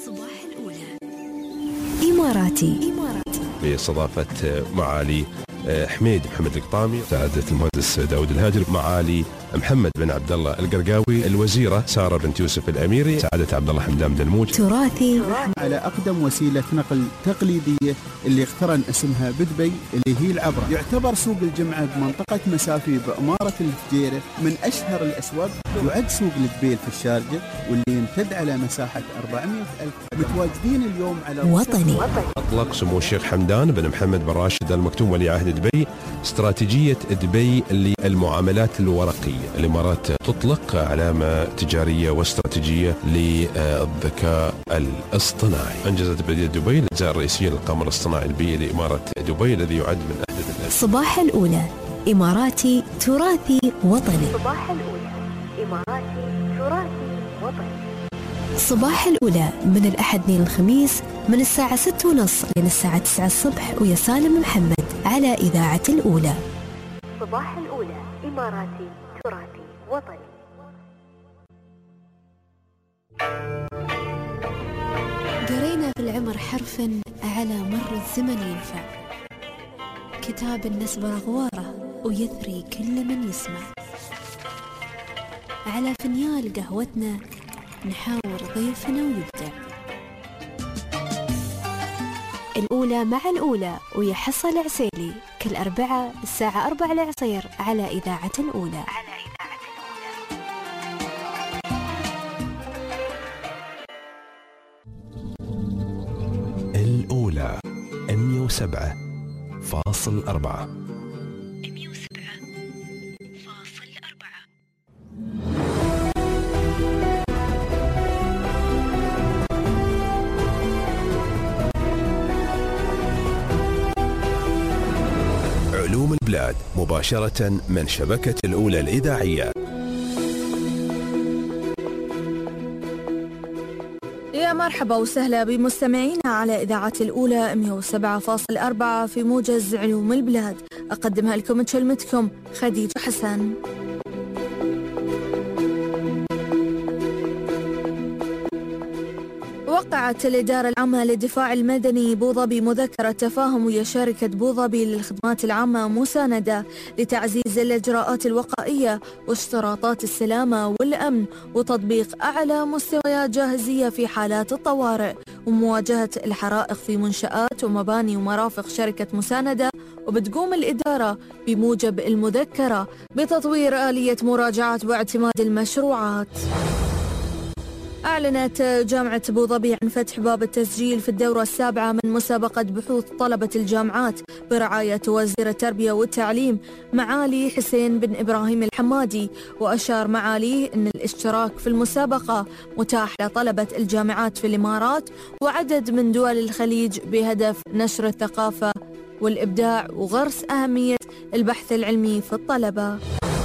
إماراتي باستضافة معالي حميد محمد القطامي، سعادة المهندس داود الهاجر، معالي محمد بن عبد الله القرقاوي، الوزيرة سارة بنت يوسف الأميري، سعادة عبد الله حمدان دلموج. تراثي على أقدم وسيلة نقل تقليدية اللي اقترن اسمها بدبي اللي هي العبرة. يعتبر سوق الجمعة بمنطقة مسافي بأمارة الفجيرة من أشهر الأسواق. يعد سوق الدبيل في الشارقة واللي يمتد على مساحة أربعمئة ألف. متواجدين اليوم على وطني. أطلق سمو الشيخ حمدان بن محمد بن راشد المكتوم ولي عهد دبي استراتيجية دبي للمعاملات الورقية. الإمارات تطلق علامة تجارية واستراتيجية للذكاء الاصطناعي. أنجزت بلدية دبي الأجزاء الرئيسية للقمر الاصطناعي البيئي لإمارة دبي الذي يعد من أحدث. صباح الأولى إماراتي تراثي وطني. صباح الأولى إماراتي تراثي وطني. صباح الأولى من الأحد للخميس من الساعة ستة ونص لين الساعة تسعة الصبح ويا سالم محمد. على إذاعة الأولى. صباح الأولى إماراتي تراثي وطني. قرينا في العمر حرفا على مر الزمن ينفع، كتاب النسب أغواره ويثري كل من يسمع. على فنيال قهوتنا نحاور ضيفنا ويبدع. الأولى مع الأولى ويحصل العسيلي كل أربعة الساعة أربعة العصير على إذاعة الأولى. الأولى مية وسبعة فاصل أربعة. علوم البلاد مباشرة من شبكة الأولى الإذاعية. يا مرحبا وسهلا بمستمعينا على إذاعة الأولى مية وسبعة فاصل أربعة في موجز علوم البلاد. أقدمها لكم كلمتكم خديجة حسن. وقعت الإدارة العامة للدفاع المدني بوظبي مذكرة تفاهم ويا شركة بوظبي للخدمات العامة مساندة لتعزيز الإجراءات الوقائية واشتراطات السلامة والأمن وتطبيق أعلى مستويات جاهزية في حالات الطوارئ ومواجهة الحرائق في منشآت ومباني ومرافق شركة مساندة. وبتقوم الإدارة بموجب المذكرة بتطوير آلية مراجعة واعتماد المشروعات. أعلنت جامعة أبوظبي عن فتح باب التسجيل في الدورة السابعة من مسابقة بحوث طلبة الجامعات برعاية وزير التربية والتعليم معالي حسين بن إبراهيم الحمادي. وأشار معاليه أن الاشتراك في المسابقة متاح لطلبة الجامعات في الإمارات وعدد من دول الخليج بهدف نشر الثقافة والإبداع وغرس أهمية البحث العلمي في الطلبة.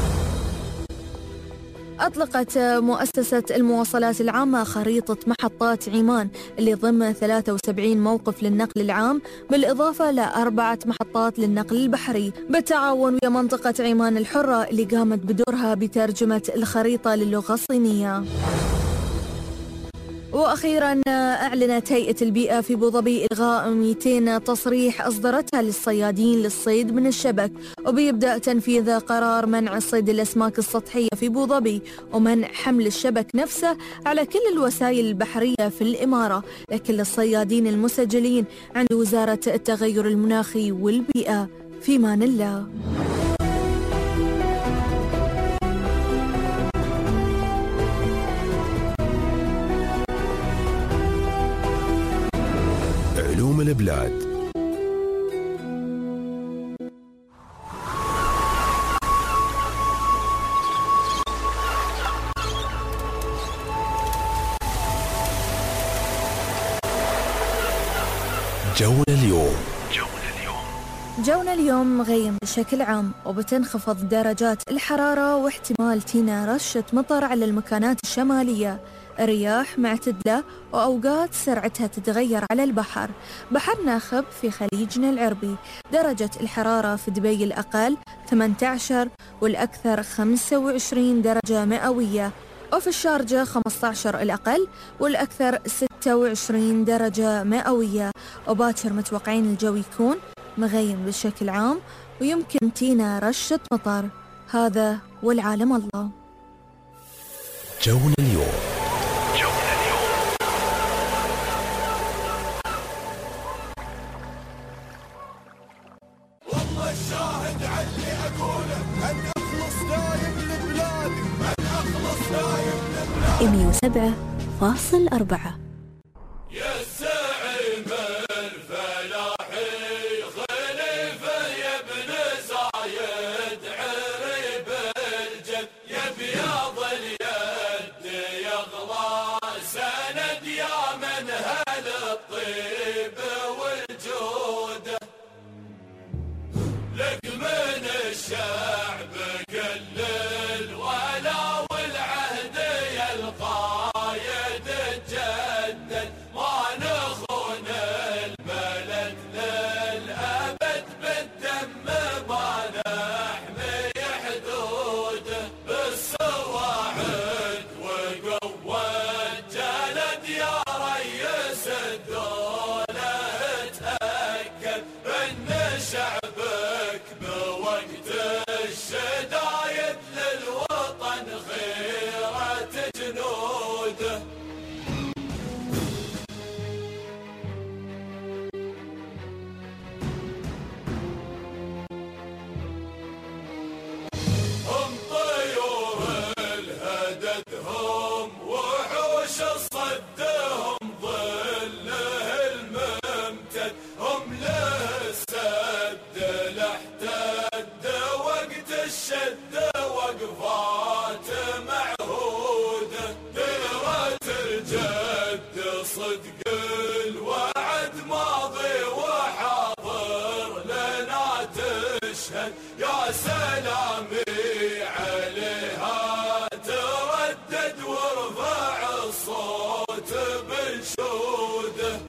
أطلقت مؤسسة المواصلات العامة خريطة محطات عمان اللي ضمن ثلاثة وسبعين موقف للنقل العام بالإضافة لأربعة محطات للنقل البحري بالتعاون ويا منطقة عمان الحرة اللي قامت بدورها بترجمة الخريطة للغة الصينية. وأخيرا أعلنت هيئة البيئة في أبوظبي إلغاء مئتين تصريح أصدرتها للصيادين للصيد من الشبك، وبيبدأ تنفيذ قرار منع صيد الأسماك السطحية في أبوظبي ومنع حمل الشبك نفسه على كل الوسائل البحرية في الإمارة لكل الصيادين المسجلين عند وزارة التغير المناخي والبيئة. في أمان الله. علوم البلاد. جونا اليوم. جونا اليوم مغيم بشكل عام وبتنخفض درجات الحرارة واحتمال تينا رشة مطر على المكانات الشمالية. الرياح معتدلة وأوقات سرعتها تتغير على البحر. بحر ناخب في خليجنا العربي. درجة الحرارة في دبي الأقل ثمانية عشر والأكثر خمسة وعشرين درجة مئوية، وفي الشارجة خمسة عشر الأقل والأكثر ستة وعشرين درجة مئوية. وباكر متوقعين الجو يكون مغيم بشكل عام ويمكن تينا رشة مطر. هذا والعالم الله. جونا اليوم. والله الشاهد على اللي اقوله ان اخلص دايم لبلادي، ان اخلص دايم لبلادي. مية وسبعة فاصل أربعة. يا الزعيم الفلاحي خليفه يا ابن زايد عريب الجد، يا بياض اليد يغلى سند يا من هل الطيب والجود، لك من الشعب كل الولا والعهد يا القايد الجد. صدق الوعد ماضي وحاضر لنا تشهد يا سلامي عليها تردد وارفع الصوت بنشوده.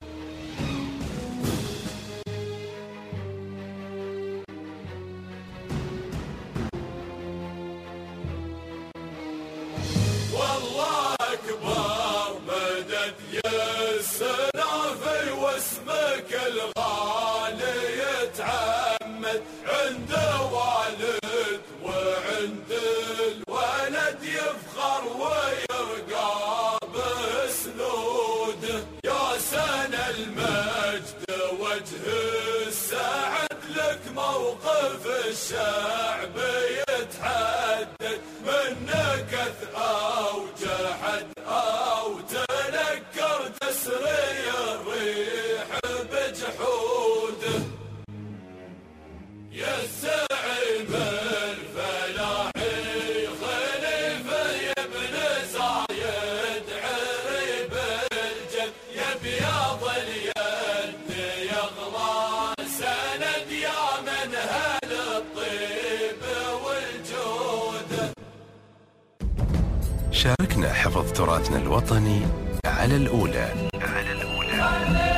والله أكبر مدد يسنا في واسمك الغالي يتعمد عند والد وعند الولد يفخر ويرقى بسنوده. يا سنة المجد وجه السعد لك موقف الشعب يتحدد منك أو جحد أو تنكر تسري الريح بجحوده. يا الزعيم الفلاحي خليفة يا ابن زايد عريب الجد يا بياض اليد يغلى سند يا من هل الطيب والجود. شاركنا حفظ تراثنا الوطني على الأولى. على الأولى.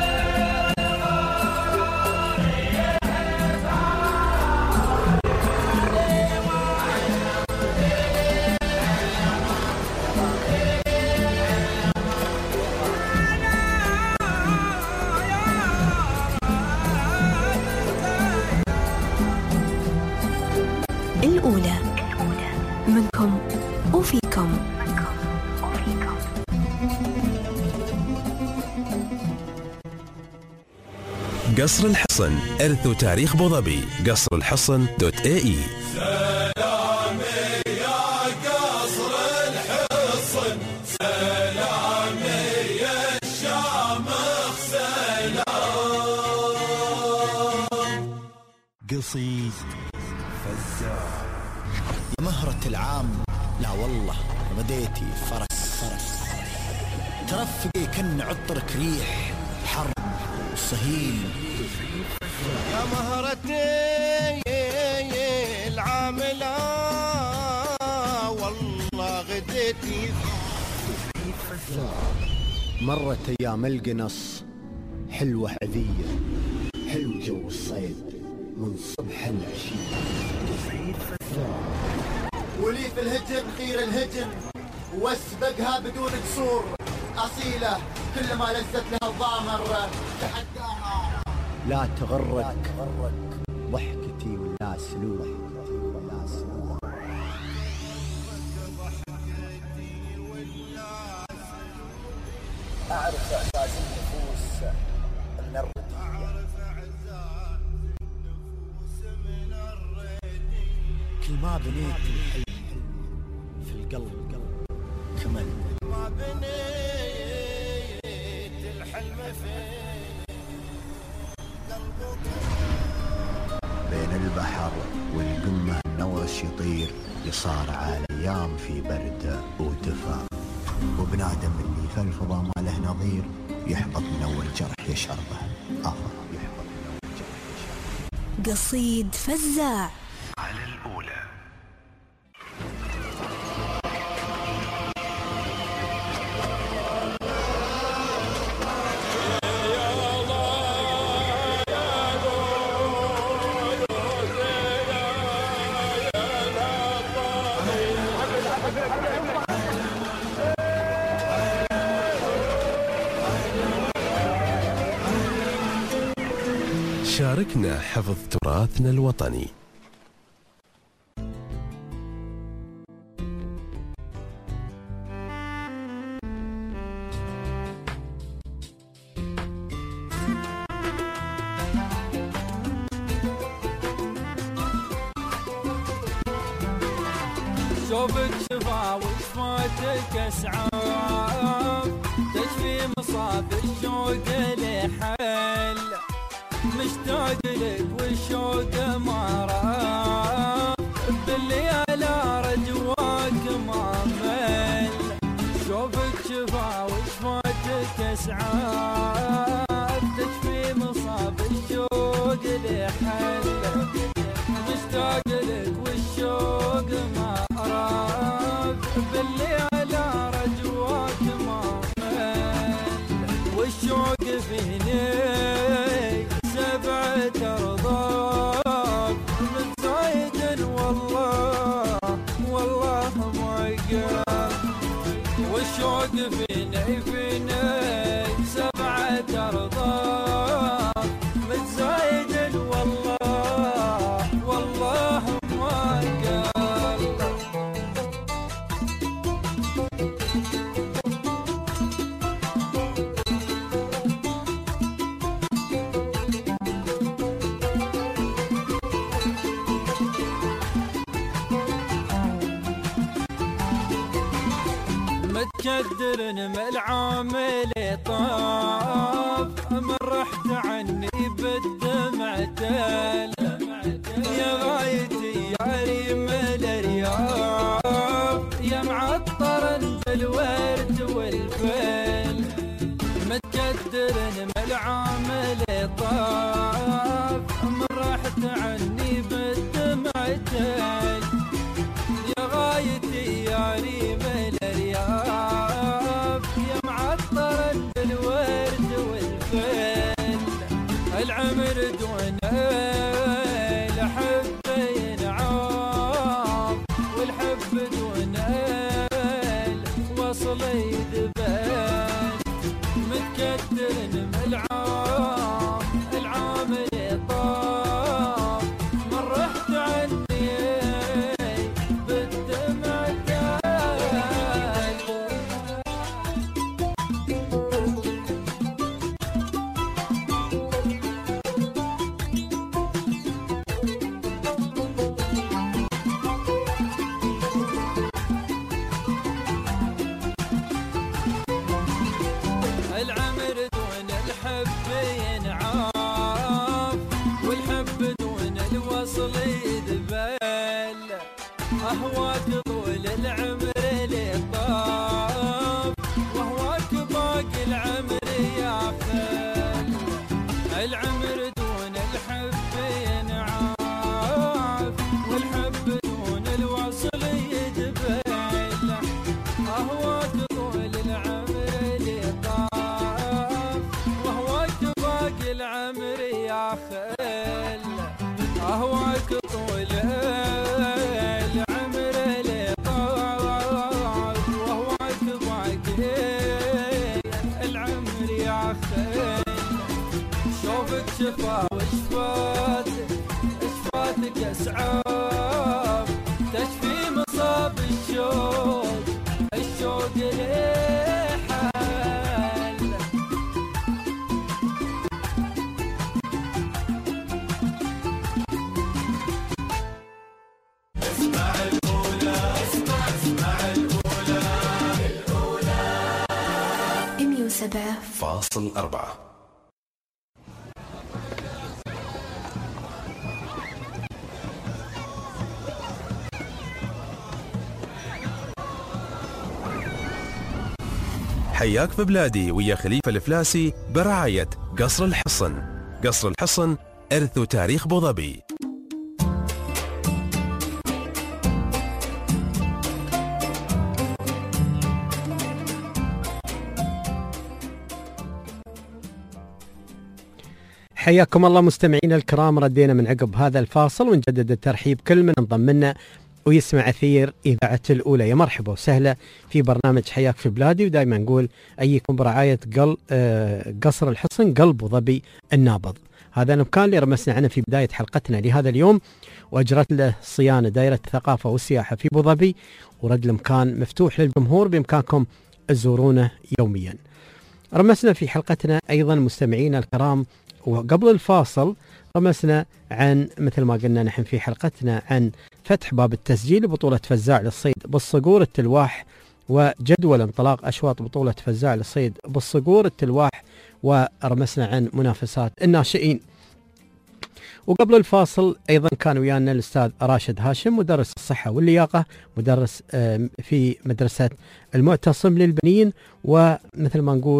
الأولى منكم وفيكم. قصر الحصن إرث وتاريخ بوظبي. قصر الحصن دوت اي اي. سلامي يا قصر الحصن سلامي يا الشامخ سلام. قصيد فزاع يا مهرة العام. لا والله بديتي فرس فرس ترفقي كن عطرك ريح حرب وصهيل. يا مهرتي العاملة والله غديتي. مرت ايام القنص حلوة عذية حلو جو الصيد من صبح العشية. ولي في الهجن خير الهجن واسبقها بدون قصور أصيلة كل ما لزت لها الضامر تحداها. لا تغرك ضحكتي ولا سلوك. أعرف إعزاز النفوس من الردية كل ما بنيت الحلم في القلب كمل. ما بنيت الحلم في قلبك. بين البحر والقمة النوش يطير يصارع الأيام في برد ودفا. وبنادم اللي في الفضاء ما له نظير يحبط من أول جرح يشربه أفضل يحبط من أول جرح يشربه. قصيد فزاع على الأولى. شاركنا حفظ تراثنا الوطني. شوفك شفا وشفاتك اسعاب تشفي مصاب الشوق لحل مشتاق لك والشوق ما راح بالليالي رجواك ما مل شوفك شفا وشفاتك اسعاب اسعاف تشفي مصاب الشوق لحل مشتاق لك والشوق ما أراف باللي على رجواك ما مل والشوق فيني سبعة أرضاف متزايد والله والله موقف والشوق فيني فيني سبعة أرضاف متزايد والله والله موقف متكدر ملعامل طاف من رحت عني بالدمع تل يا غايتي يا ريم الارياف يا معطرا بالورد والفل متكدر ملعامل طاف من رحت عني بالدمع تل يا غايتي يا ريم الارياف يا معطرا بالورد والفل العمر دون الحب ينعاف والحب دون الوصل يدبل متكدر ملعام العامل طاف من رحت عني بالدمع العمر دون الحب ينعاف والحب دون الوصل يدبل أهواك طول العمر لطاف وهواك باقي العمر يافل العمر دون الحب ينعاف والحب دون الوصل يدبل أهواك طول العمر لطاف وهواك باقي العمر ياخل أهواك طول العمر لطاف وهواك باقي العمر ياخل شوفك شفا وشفاتك شفاتك اسعاف تشفي مصاب الشوق الشوق ليه حل اسمع الأولى اسمع اسمع الأولى الأولى مية وسبعة فاصل أربعة. حياك في بلادي ويا خليفة الفلاسي برعاية قصر الحصن. قصر الحصن إرث وتاريخ أبو ظبي. حياكم الله مستمعينا الكرام، ردينا من عقب هذا الفاصل ونجدد الترحيب كل من انضم لنا ويسمع أثير إذاعة الأولى. يا مرحبا وسهلا في برنامج حياك في بلادي، ودائما نقول أيكم برعاية قل آه قصر الحصن قلب ظبي النابض. هذا المكان اللي رمسنا عنه في بداية حلقتنا لهذا اليوم، وأجرت له صيانة دائرة الثقافة والسياحة في أبو ظبي، ورد المكان مفتوح للجمهور بإمكانكم تزورونه يوميا. رمسنا في حلقتنا أيضا مستمعينا الكرام وقبل الفاصل رمسنا عن مثل ما قلنا نحن في حلقتنا عن فتح باب التسجيل لبطولة فزاع للصيد بالصقور التلواح، وجدول انطلاق أشواط بطولة فزاع للصيد بالصقور التلواح، ورمسنا عن منافسات الناشئين. وقبل الفاصل أيضا كان ويانا الأستاذ راشد هاشم مدرس الصحة واللياقة، مدرس في مدرسة المعتصم للبنين، ومثل ما نقول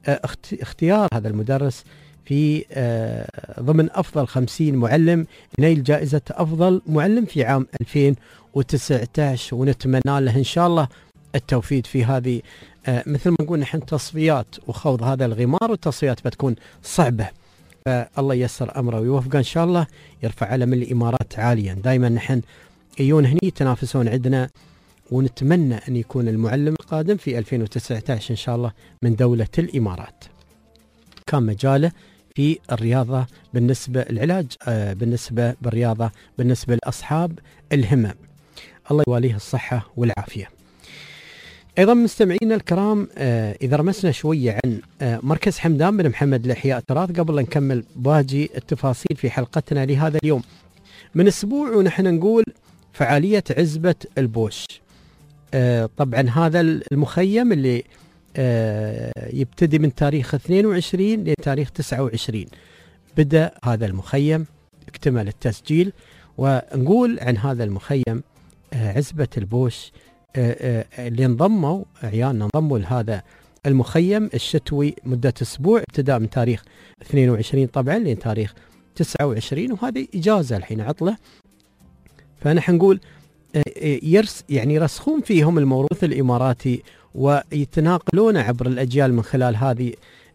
اختيار هذا المدرس في ضمن أفضل خمسين معلم لنيل جائزة أفضل معلم في عام ألفين وتسعة عشر، ونتمنى له إن شاء الله التوفيق في هذه مثل ما نقول نحن تصفيات وخوض هذا الغمار، والتصفيات بتكون صعبة، فالله ييسر أمره ويوفقه إن شاء الله، يرفع علم الإمارات عاليا. دائما نحن يجون هني يتنافسون عندنا، ونتمنى أن يكون المعلم القادم في ألفين وتسعة عشر إن شاء الله من دولة الإمارات. كان مجاله في الرياضة بالنسبة العلاج آه بالنسبة بالرياضة بالنسبة لأصحاب الهمم، الله يواليه الصحة والعافية. أيضا مستمعينا الكرام، آه إذا رمسنا شوية عن آه مركز حمدان بن محمد لإحياء التراث قبل أن نكمل باقي التفاصيل في حلقتنا لهذا اليوم. من أسبوع ونحن نقول فعالية عزبة البوش. آه طبعا هذا المخيم اللي آه يبتدي من تاريخ اثنين وعشرين لتاريخ تسعة وعشرين بدأ هذا المخيم، اكتمل التسجيل. ونقول عن هذا المخيم آه عزبة البوش آه آه اللي انضموا عيالنا انضموا لهذا المخيم الشتوي مدة أسبوع، ابتداء من تاريخ اثنين وعشرين طبعا لين تاريخ تسعة وعشرين، وهذه إجازة الحين عطلة. فنحن نقول يرس يعني يرسخون فيهم الموروث الإماراتي ويتناقلون عبر الأجيال من خلال هذه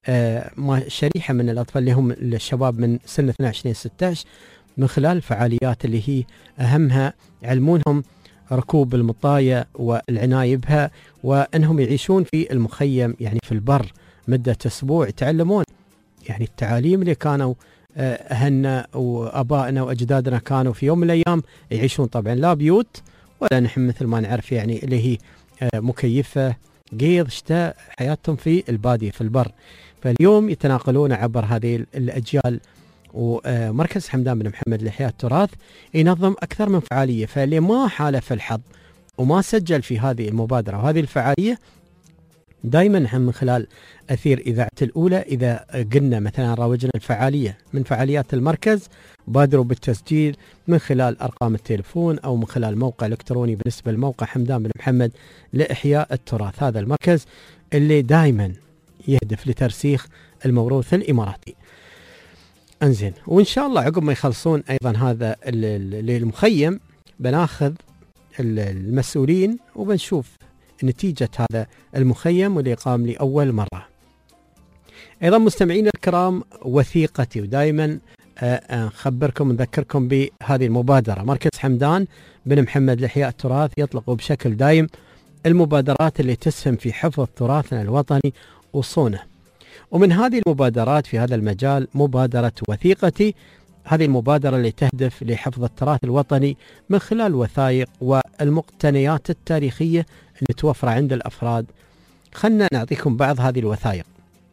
شريحة من الأطفال اللي هم الشباب من سن اثني عشر إلى ستة عشر، من خلال الفعاليات اللي هي أهمها علمونهم ركوب المطاية والعناية بها، وأنهم يعيشون في المخيم يعني في البر مدة أسبوع، يتعلمون يعني التعاليم اللي كانوا أهلنا وأبائنا وأجدادنا كانوا في يوم من الأيام يعيشون. طبعا لا بيوت ولا نحن مثل ما نعرف يعني اللي هي مكيفة قيض شتاء، حياتهم في البادية في البر. فاليوم يتناقلون عبر هذه الأجيال. ومركز حمدان بن محمد لإحياء التراث ينظم أكثر من فعالية، فاللي ما حالف الحظ وما سجل في هذه المبادرة وهذه الفعالية دائما نحن من خلال أثير إذاعة الأولى إذا قلنا مثلا راوجنا الفعالية من فعاليات المركز، بادروا بالتسجيل من خلال أرقام التليفون أو من خلال موقع إلكتروني بالنسبة لموقع حمدان بن محمد لإحياء التراث، هذا المركز اللي دائما يهدف لترسيخ الموروث الإماراتي. انزين، وإن شاء الله عقب ما يخلصون أيضا هذا المخيم بناخذ المسؤولين وبنشوف نتيجة هذا المخيم واللي قام لأول مرة. أيضا مستمعين الكرام، وثيقتي، ودائما نخبركم ونذكركم بهذه المبادرة. مركز حمدان بن محمد لإحياء التراث يطلق بشكل دائم المبادرات اللي تسهم في حفظ تراثنا الوطني وصونه، ومن هذه المبادرات في هذا المجال مبادرة وثيقتي. هذه المبادرة اللي تهدف لحفظ التراث الوطني من خلال الوثائق والمقتنيات التاريخية اللي توفر عند الأفراد. خلنا نعطيكم بعض هذه الوثائق.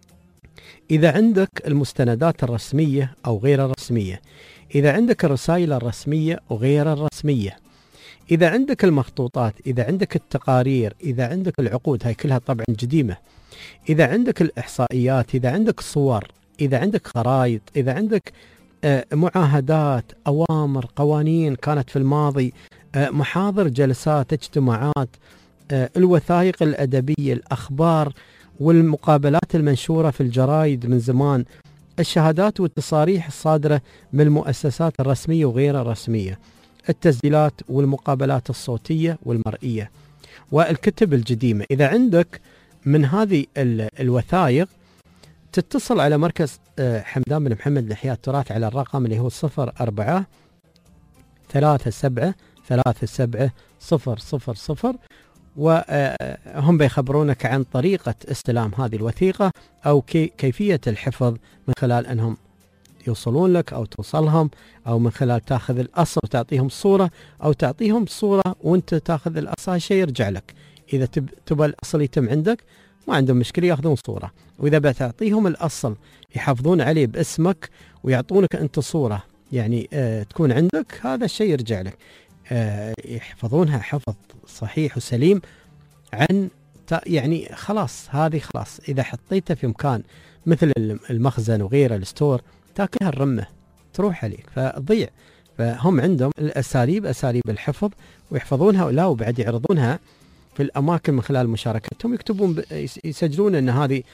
إذا عندك المستندات الرسمية أو غير الرسمية، إذا عندك الرسائل الرسمية وغير الرسمية، إذا عندك المخطوطات، إذا عندك التقارير، إذا عندك العقود، هاي كلها طبعا قديمة، إذا عندك الإحصائيات، إذا عندك صور، إذا عندك خرائط، إذا عندك معاهدات، أوامر، قوانين كانت في الماضي، محاضر، جلسات، اجتماعات، الوثائق الأدبية، الأخبار والمقابلات المنشورة في الجرائد من زمان، الشهادات والتصاريح الصادرة من المؤسسات الرسمية وغير الرسمية، التسجيلات والمقابلات الصوتية والمرئية، والكتب القديمة. إذا عندك من هذه الوثائق تتصل على مركز حمدان بن محمد لإحياء التراث على الرقم اللي هو صفر أربعة ثلاثة سبعة ثلاثة سبعة صفر صفر صفر، وهم بيخبرونك عن طريقة استلام هذه الوثيقة أو كي كيفية الحفظ من خلال أنهم يوصلون لك أو توصلهم، أو من خلال تأخذ الأصل وتعطيهم صورة، أو تعطيهم صورة وأنت تأخذ الأصل، شيء يرجع لك. إذا تب تبى الأصل يتم عندك ما عندهم مشكلة، يأخذون صورة، وإذا بتعطيهم الأصل يحافظون عليه باسمك ويعطونك أنت صورة يعني آه تكون عندك، هذا الشيء يرجع لك. آه يحفظونها حفظ صحيح وسليم عن يعني خلاص، هذه خلاص إذا حطيتها في مكان مثل المخزن وغيره الستور تاكلها الرمة تروح عليك فتضيع. فهم عندهم الأساليب، أساليب الحفظ، ويحفظونها لا وبعد يعرضونها في الأماكن من خلال مشاركتهم، يكتبون يسجلون أن هذه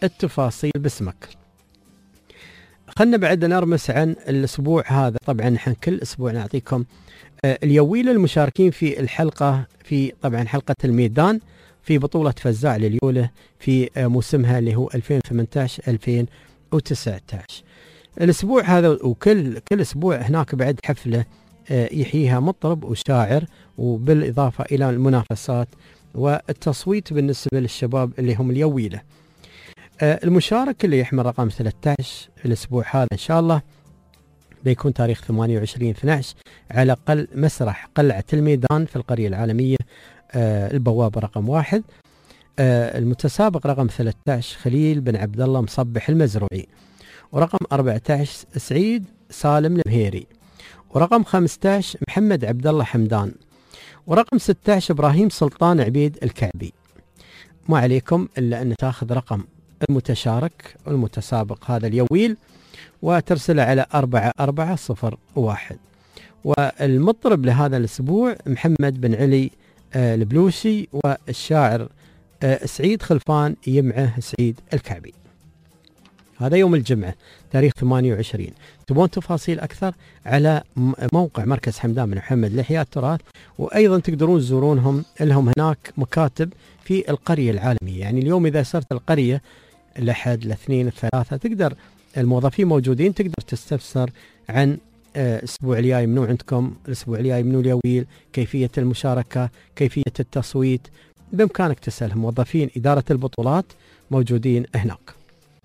التفاصيل باسمك. خلنا بعد نرمس عن الأسبوع هذا. طبعا نحن كل أسبوع نعطيكم اليويل المشاركين في الحلقة، في طبعا حلقة الميدان في بطولة فزاع لليولة في موسمها اللي هو ألفين وثمانية عشر ألفين وتسعة عشر. الأسبوع هذا وكل كل أسبوع هناك بعد حفلة يحييها مطرب وشاعر، وبالإضافة إلى المنافسات والتصويت بالنسبة للشباب اللي هم اليويلة. المشارك اللي يحمل رقم ثلاثة عشر الأسبوع هذا إن شاء الله بيكون تاريخ ثمانية وعشرين اثني عشر على قل مسرح قلعة الميدان في القرية العالمية، البوابة رقم واحد. المتسابق رقم ثلاثة عشر خليل بن عبد الله مصبح المزروعي، ورقم أربعة عشر سعيد سالم المهيري، ورقم خمسة عشر محمد عبد الله حمدان، ورقم ستة عشر إبراهيم سلطان عبيد الكعبي. ما عليكم إلا أن تأخذ رقم المتشارك والمتسابق هذا اليويل وترسله على أربعة أربعة صفر واحد. والمطرب لهذا الأسبوع محمد بن علي البلوشي، والشاعر سعيد خلفان يمعه سعيد الكعبي. هذا يوم الجمعة تاريخ ثمانية وعشرين. تبون تفاصيل أكثر على موقع مركز حمدان بن محمد لإحياء التراث، وأيضا تقدرون تزورونهم، لهم هناك مكاتب في القرية العالمية. يعني اليوم إذا صرت القرية الأحد الاثنين الثلاثة تقدر، الموظفين موجودين، تقدر تستفسر عن الأسبوع الجاي منو عندكم، الأسبوع الجاي منو اليويل، كيفية المشاركة، كيفية التصويت، بإمكانك تسألهم. موظفين إدارة البطولات موجودين هناك.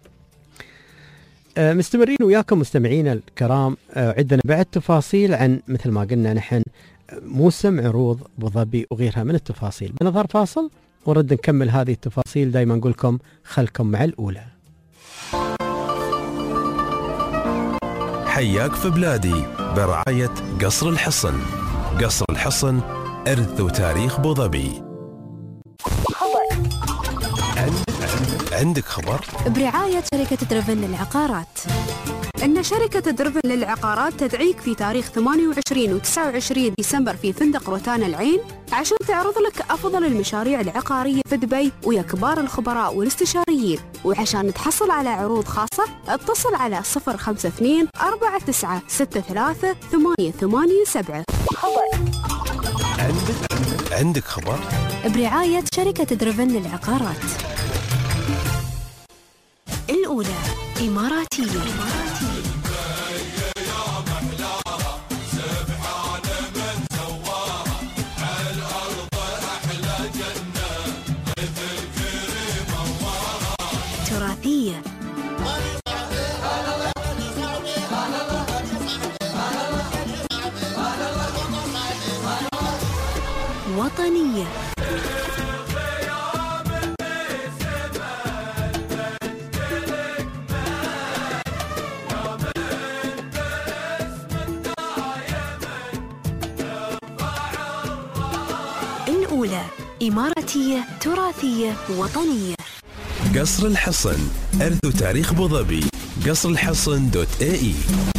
مستمرين وياكم مستمعين الكرام، عندنا بعد تفاصيل عن مثل ما قلنا نحن موسم عروض ابو ظبي وغيرها من التفاصيل. بنظر فاصل ورد نكمل هذه التفاصيل. دائما نقول لكم خلكم مع الأولى. حياك في بلادي برعاية قصر الحصن. قصر الحصن إرث وتاريخ ابو ظبي. عندك خبر؟ برعاية شركة دريفن للعقارات. إن شركة دريفن للعقارات تدعيك في تاريخ ثمانية وعشرين وتسعة وعشرين ديسمبر في فندق روتانا العين عشان تعرض لك أفضل المشاريع العقارية في دبي ويا كبار الخبراء والاستشاريين. وعشان تحصل على عروض خاصة اتصل على صفر خمسة اثنين أربعة تسعة ستة ثلاثة ثمانية ثمانية سبعة. خبر. عندك عندك خبر؟ برعاية شركة دريفن للعقارات. الأولى إماراتية. إماراتية. تراثية. وطنية. الأولى إماراتية تراثية وطنية. قصر الحصن إرث وتاريخ ابو ظبي. قصر الحصن دوت اي اي.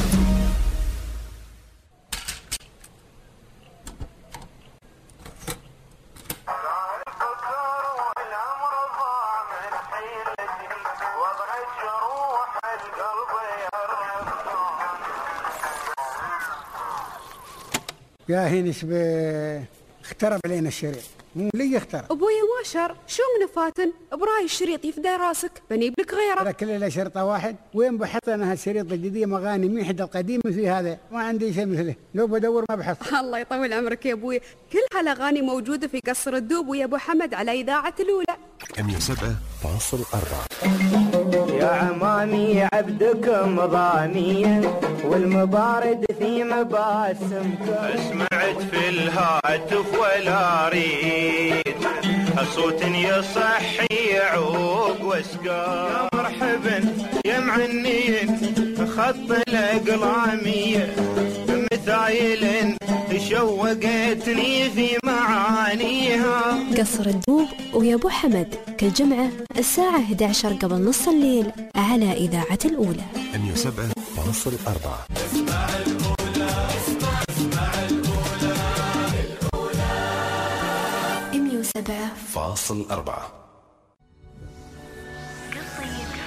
يا هين شبه اخترب علينا الشريط، مو لي اخترب. ابوي ما شر، شو من فاتن؟ براي الشريط يفدى راسك، بنيب لك غيره. ترى كل له شرطه واحد، وين بحط انا هالشريط الجديد مغاني ميحد القديم في هذا، ما عندي شيء مثله، لو بدور ما بحصل. الله يطول عمرك يا ابوي، كل هالاغاني موجوده في قصر الدوب ويا ابو حمد على اذاعه الاولى. مية وسبعة فاصلة أربعة. يا عمامي عبدكم ضانية والمبارد في مباسمكم. سمعت في الهاتف ولا اريد صوت يصحي يعوق واسقام. يا مرحبا يا معنين خط الاقلامية مثايل شوقتني في معانيها. قصر الدوب ويا ابو حمد كل جمعة الساعة إحدى عشر قبل نص الليل على إذاعة الأولى. مية وسبعة فاصلة أربعة. اسمع الأولى اسمع اسمع الأولى الأولى. مية وسبعة فاصلة أربعة. قصيد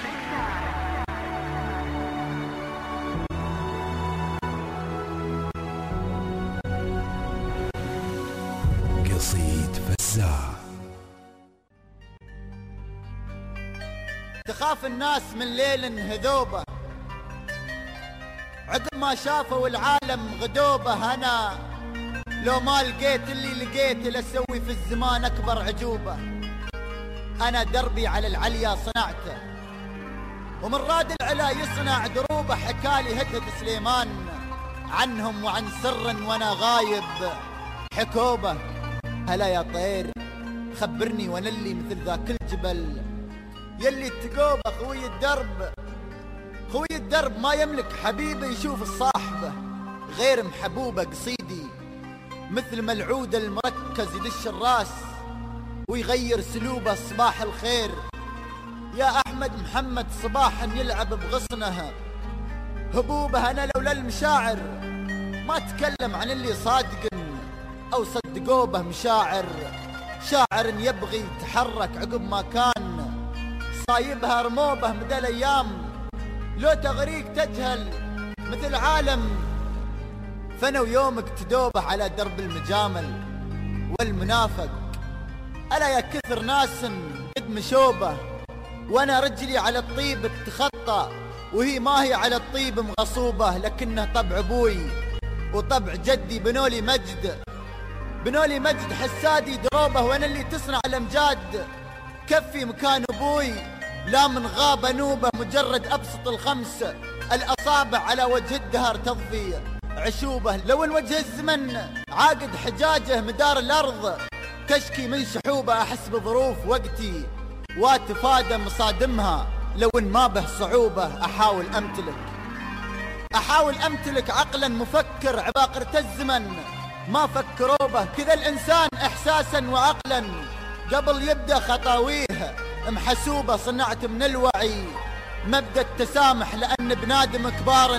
الساعة. تخاف الناس من ليل هذوبة عقب ما شافوا العالم غدوبة. أنا لو ما لقيت اللي لقيت لأسوي في الزمان أكبر عجوبة. أنا دربي على العليا صنعته ومن راد العلا يصنع دروبة. حكالي هدهد سليمان عنهم وعن سر وأنا غايب حكوبة. هلا يا طير خبرني وانا اللي مثل ذاك الجبل يلي تقوبه. خوي الدرب خوي الدرب ما يملك حبيبه يشوف الصاحبه غير محبوبه. قصيدي مثل ما العود المركز يدش الراس ويغير سلوبه. صباح الخير يا احمد محمد صباحا يلعب بغصنها هبوبه. انا لولا المشاعر ما اتكلم عن اللي صادق او صدقوه به. مشاعر شاعر يبغي يتحرك عقب ما كان صايبها رموبه مدى الايام. لو تغريق تجهل مثل عالم فانا ويومك تدوبه على درب المجامل والمنافق. الا يا كثر ناس قد مشوبه وانا رجلي على الطيب تخطى وهي ما هي على الطيب مغصوبه. لكنه طبع ابوي وطبع جدي بنولي مجد بنولي مجد حسادي دروبه. وانا اللي تصنع الامجاد كفي مكان ابوي. لا من غابه نوبه مجرد ابسط الخمس الاصابع على وجه الدهر تضفي عشوبه. لو ان وجه الزمن عاقد حجاجه مدار الارض كشكي من شحوبه. احس بظروف وقتي واتفادى مصادمها لو ان ما به صعوبه. احاول امتلك احاول امتلك عقلا مفكر عباقرة الزمن ما فكروا به. كذا الإنسان إحساسا وعقلا قبل يبدأ خطاويه محسوبة. صنعت من الوعي مبدأ التسامح لأن بنادم كبار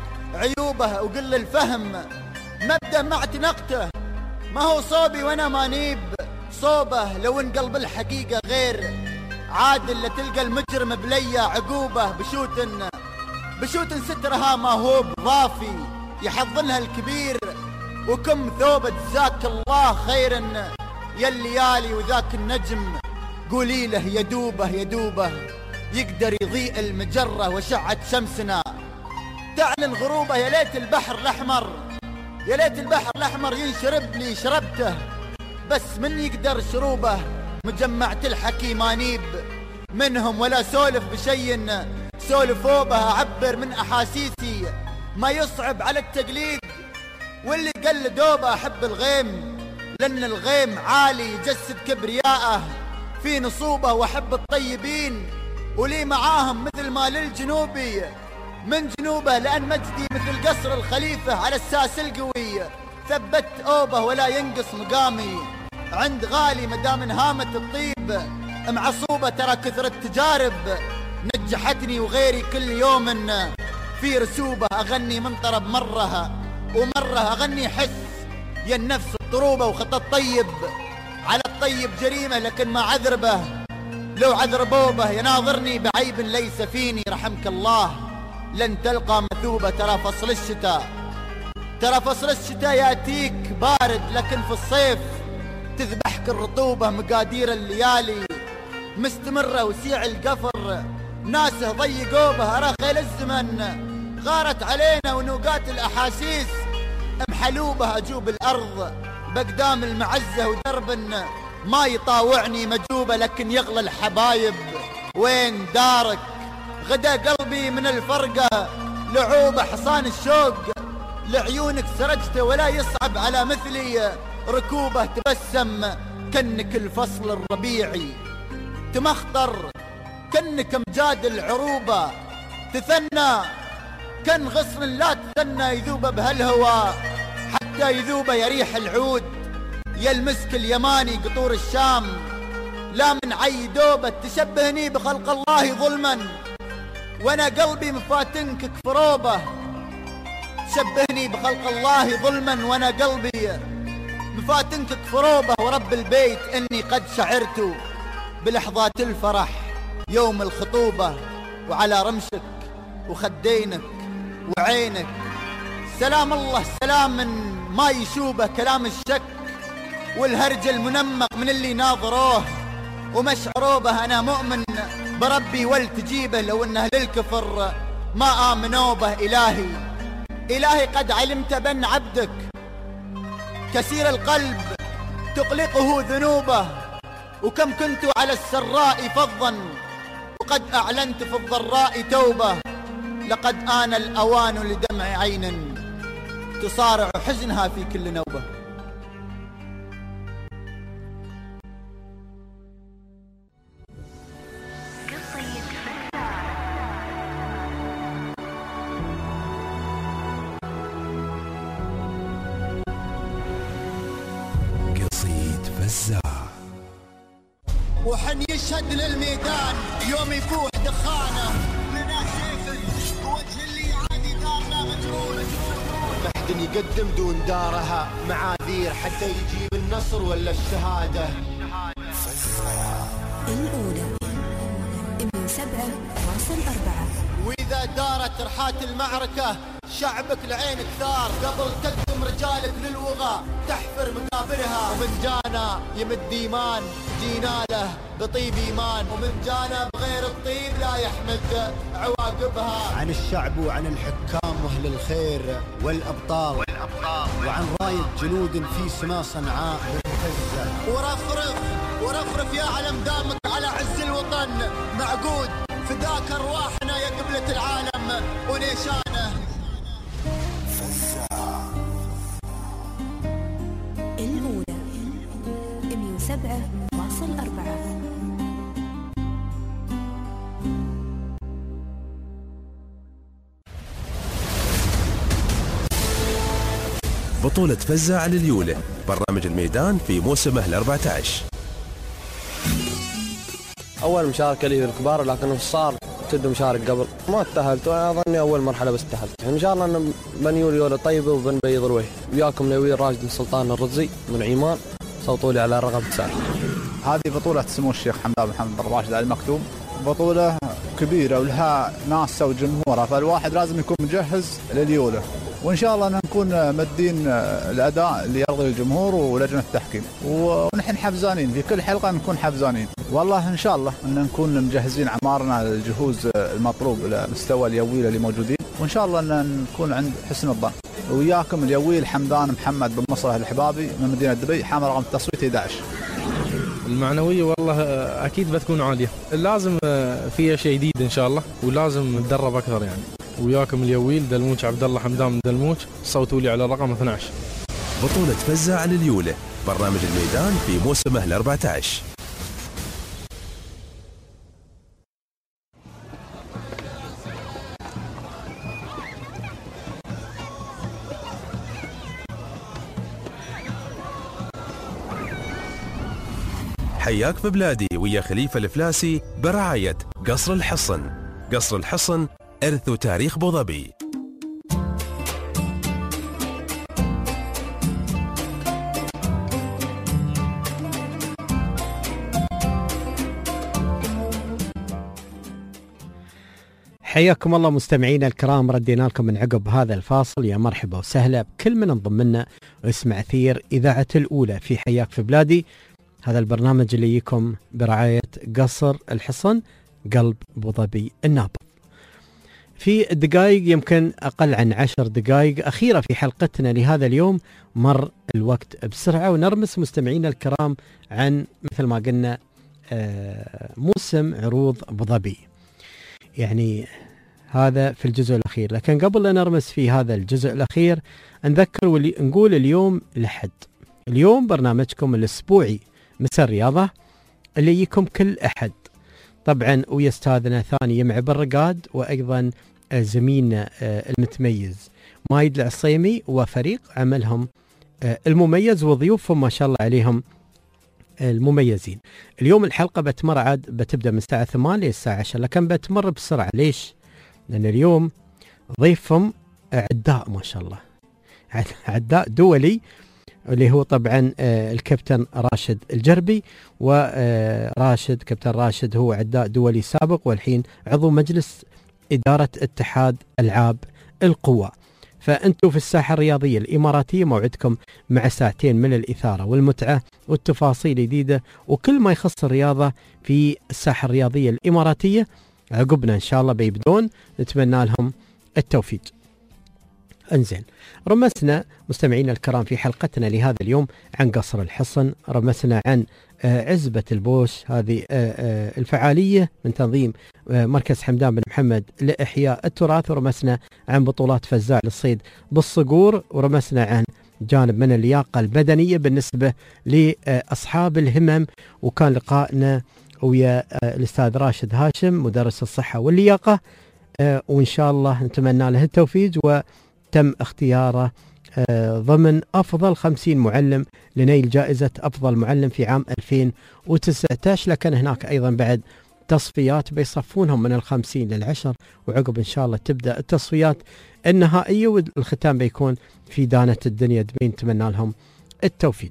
عيوبه وقل الفهم مبدأ مع اعتنقته. ما هو صوبي وأنا مانيب صوبه. لو ان قلب الحقيقة غير عادل لتلقى المجرم بليا عقوبة. بشوت بشوت سترها ما هو بضافي يحضنها الكبير وكم ثوبة جزاك الله خيرا يا الليالي. وذاك النجم قولي له يدوبه يدوبه يقدر يضيء المجرة وشعة شمسنا تعلن غروبه. يا ليت البحر الأحمر يا ليت البحر الأحمر ينشرب لي شربته بس من يقدر شروبه. مجمعة الحكي مانيب منهم ولا سولف بشي سولفوا به. أعبر من أحاسيسي ما يصعب على التقليد واللي قلدوه به. أحب الغيم لأن الغيم عالي يجسد كبرياءه في نصوبه. وأحب الطيبين ولي معاهم مثل ما للجنوبي من جنوبه. لأن مجدي مثل قصر الخليفة على الساس القوي ثبت أوبه ولا ينقص مقامي عند غالي مدام انهامة الطيب معصوبة. ترى كثر التجارب نجحتني وغيري كل يوم في رسوبة. أغني من طرب مرها ومرة أغني حس يا النفس الطروبة. وخطى الطيب على الطيب جريمة لكن ما عذربه لو عذربوه به. يناظرني بعيب ليس فيني رحمك الله لن تلقى مثوبة. ترى فصل الشتاء ترى فصل الشتاء يأتيك بارد لكن في الصيف تذبحك الرطوبة. مقادير الليالي مستمرة وسيع القفر ناسه ضيقوا به. أرى خيل الزمن غارت علينا ونوقات الأحاسيس محلوبة. أجوب الأرض بقدام المعزة ودرب ما يطاوعني مجوبة. لكن يغلى الحبايب وين دارك غدا قلبي من الفرقة لعوبة. حصان الشوق لعيونك سرجته ولا يصعب على مثلي ركوبة. تبسم كنك الفصل الربيعي تمخطر كنك امجاد العروبة. تثنى كن غصن لا تثنى يذوب بهالهوى حتى يذوب يريح العود. يا المسك اليماني قطور الشام لا من عي دوبة. تشبهني بخلق الله ظلما وانا قلبي مفاتنك كفروبة. تشبهني بخلق الله ظلما وانا قلبي مفاتنك كفروبة. ورب البيت اني قد شعرت بلحظات الفرح يوم الخطوبة وعلى رمشك وخدينك وعينك سلام الله سلام من ما يشوبه. كلام الشك والهرج المنمق من اللي ناظروه ومشعروا به. أنا مؤمن بربي ولتجيبه لو انه للكفر ما آمنوا به. إلهي إلهي قد علمت بأن عبدك كثير القلب تقلقه ذنوبه، وكم كنت على السراء فظا وقد أعلنت في الضراء توبة. لقد آن الأوان لدمع عين تصارع حزنها في كل نوبة. قصيد فزاع. وحن يشهد للميدان يوم يفوح دخانه لنا شيخ وجه اللي عادي دارنا مجرون. محد يقدم دون دارها معاذير حتى يجيب النصر ولا الشهادة. الأولى مئة وسبعة فاصلة أربعة. وإذا دارت رحات المعركة شعبك لعينك ثار، قبل تقدم رجالك للوغى تحفر مقابرها. ومن جانا يمد إيمان جينا له بطيب إيمان، ومن جانا بغير الطيب لا يحمد عواقبها. عن الشعب وعن الحكام وأهل الخير والأبطال, والأبطال وعن راية جنود في سما صنعاء بالفزة. ورفرف ورفرف يا علم دامك على عز الوطن معقود، فداك أرواحنا يا قبلة العالم ونيشانه. الأولى مئة وسبعة فاصلة أربعة. بطولة فزاع لليولة، برنامج الميدان في موسمه الأربعة عشر. أول مشاركة لي الكبار، لكن صار كنت مشارك قبل ما اتأهلت، وأنا أظني أول مرحلة بس اتأهلت. إن شاء الله أن بن يولي يولة طيبة وبن بيض الوجه. وياكم نوير راشد السلطان الرزي من عمان، صوتوا لي على الرقم تسعة. هذه بطولة سمو الشيخ حمدان محمد بن راشد آل مكتوم، بطولة كبيرة ولها ناسها وجمهورها، فالواحد لازم يكون مجهز لليولة، وإن شاء الله أن نكون مدين الأداء اللي يرضي الجمهور ولجنة التحكيم، ونحن حفزانين في كل حلقة نكون حفزانين. والله إن شاء الله أن نكون مجهزين عمارنا للجهوز المطلوب لمستوى اليويل اللي موجودين، وإن شاء الله أن نكون عند حسن الظن. وياكم اليويل حمدان محمد بن مصر الحبابي من مدينة دبي، حامل رقم التصويت أحد عشر. المعنوية والله أكيد بتكون عالية، لازم فيها شيء جديد إن شاء الله، ولازم نتدرب أكثر يعني. وياكم اليويل دلموش عبد الله حمدان من دلموش، صوتوا لي على الرقم اثني عشر. بطولة فزاع لليولة، برنامج الميدان في موسمه الأربعة عشر. حياك في بلادي ويا خليفة الفلاسي برعاية قصر الحصن. قصر الحصن إرث وتاريخ أبو ظبي. حياكم الله مستمعينا الكرام، ردينا لكم من عقب هذا الفاصل. يا مرحبا وسهلا بكل من انضم لنا واسمع أثير إذاعة الأولى في حياك في بلادي. هذا البرنامج اللي يجيكم برعاية قصر الحصن قلب أبو ظبي النابض. في الدقائق يمكن أقل عن عشر دقائق أخيرة في حلقتنا لهذا اليوم، مر الوقت بسرعة، ونرمس مستمعينا الكرام عن مثل ما قلنا موسم عروض أبو ظبي، يعني هذا في الجزء الأخير. لكن قبل لا نرمس في هذا الجزء الأخير نذكر واللي نقول اليوم لحد اليوم برنامجكم الأسبوعي مساء الرياضة اللي يجيكم كل أحد، طبعا ويا أستاذنا ثاني يمع بالرقاد، وأيضا زميلنا المتميز مايد العصيمي وفريق عملهم المميز وضيوفهم ما شاء الله عليهم المميزين. اليوم الحلقة بتمر عاد بتبدأ من الساعة ثمانية للساعة عشرة، لكن بتمر بسرعة. ليش؟ لأن اليوم ضيفهم عداء ما شاء الله، عداء دولي اللي هو طبعا الكابتن راشد الجربي. وراشد كابتن راشد هو عداء دولي سابق، والحين عضو مجلس إدارة اتحاد ألعاب القوى. فأنتوا في الساحة الرياضية الإماراتية موعدكم مع ساعتين من الإثارة والمتعة والتفاصيل جديدة وكل ما يخص الرياضة في الساحة الرياضية الإماراتية. عقبنا إن شاء الله بيبدون، نتمنى لهم التوفيق. انزين، رمسنا مستمعينا الكرام في حلقتنا لهذا اليوم عن قصر الحصن، رمسنا عن عزبة البوش، هذه الفعالية من تنظيم مركز حمدان بن محمد لإحياء التراث، ورمسنا عن بطولات فزاع للصيد بالصقور، ورمسنا عن جانب من اللياقة البدنية بالنسبة لأصحاب الهمم. وكان لقائنا ويا الأستاذ راشد هاشم مدرس الصحة واللياقة، وإن شاء الله نتمنى له التوفيق، وتم اختياره ضمن أفضل خمسين معلم لنيل جائزة أفضل معلم في عام ألفين وتسعة عشر. لكن هناك أيضا بعد تصفيات بيصفونهم من الخمسين للعشر، وعقب إن شاء الله تبدأ التصفيات النهائية والختام بيكون في دانة الدنيا دبي. نتمنى لهم التوفيق.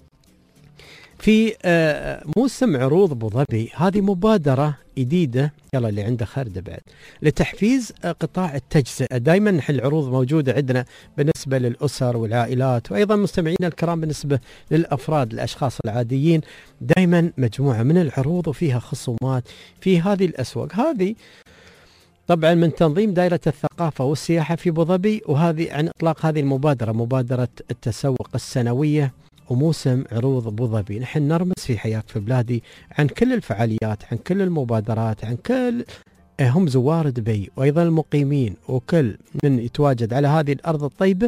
في موسم عروض أبو ظبي، هذه مبادرة جديدة، يلا اللي عنده خردة بعد، لتحفيز قطاع التجزئة. دائما نحن العروض موجودة عندنا بالنسبة للأسر والعائلات، وأيضا مستمعينا الكرام بالنسبة للأفراد الأشخاص العاديين، دائما مجموعة من العروض وفيها خصومات في هذه الأسواق. هذه طبعا من تنظيم دائرة الثقافة والسياحة في أبو ظبي، وهذه عن إطلاق هذه المبادرة، مبادرة التسوق السنوية وموسم عروض أبو ظبي. نحن نرمز في حياك في بلادي عن كل الفعاليات، عن كل المبادرات، عن كل هم زوار دبي وأيضا المقيمين وكل من يتواجد على هذه الأرض الطيبة،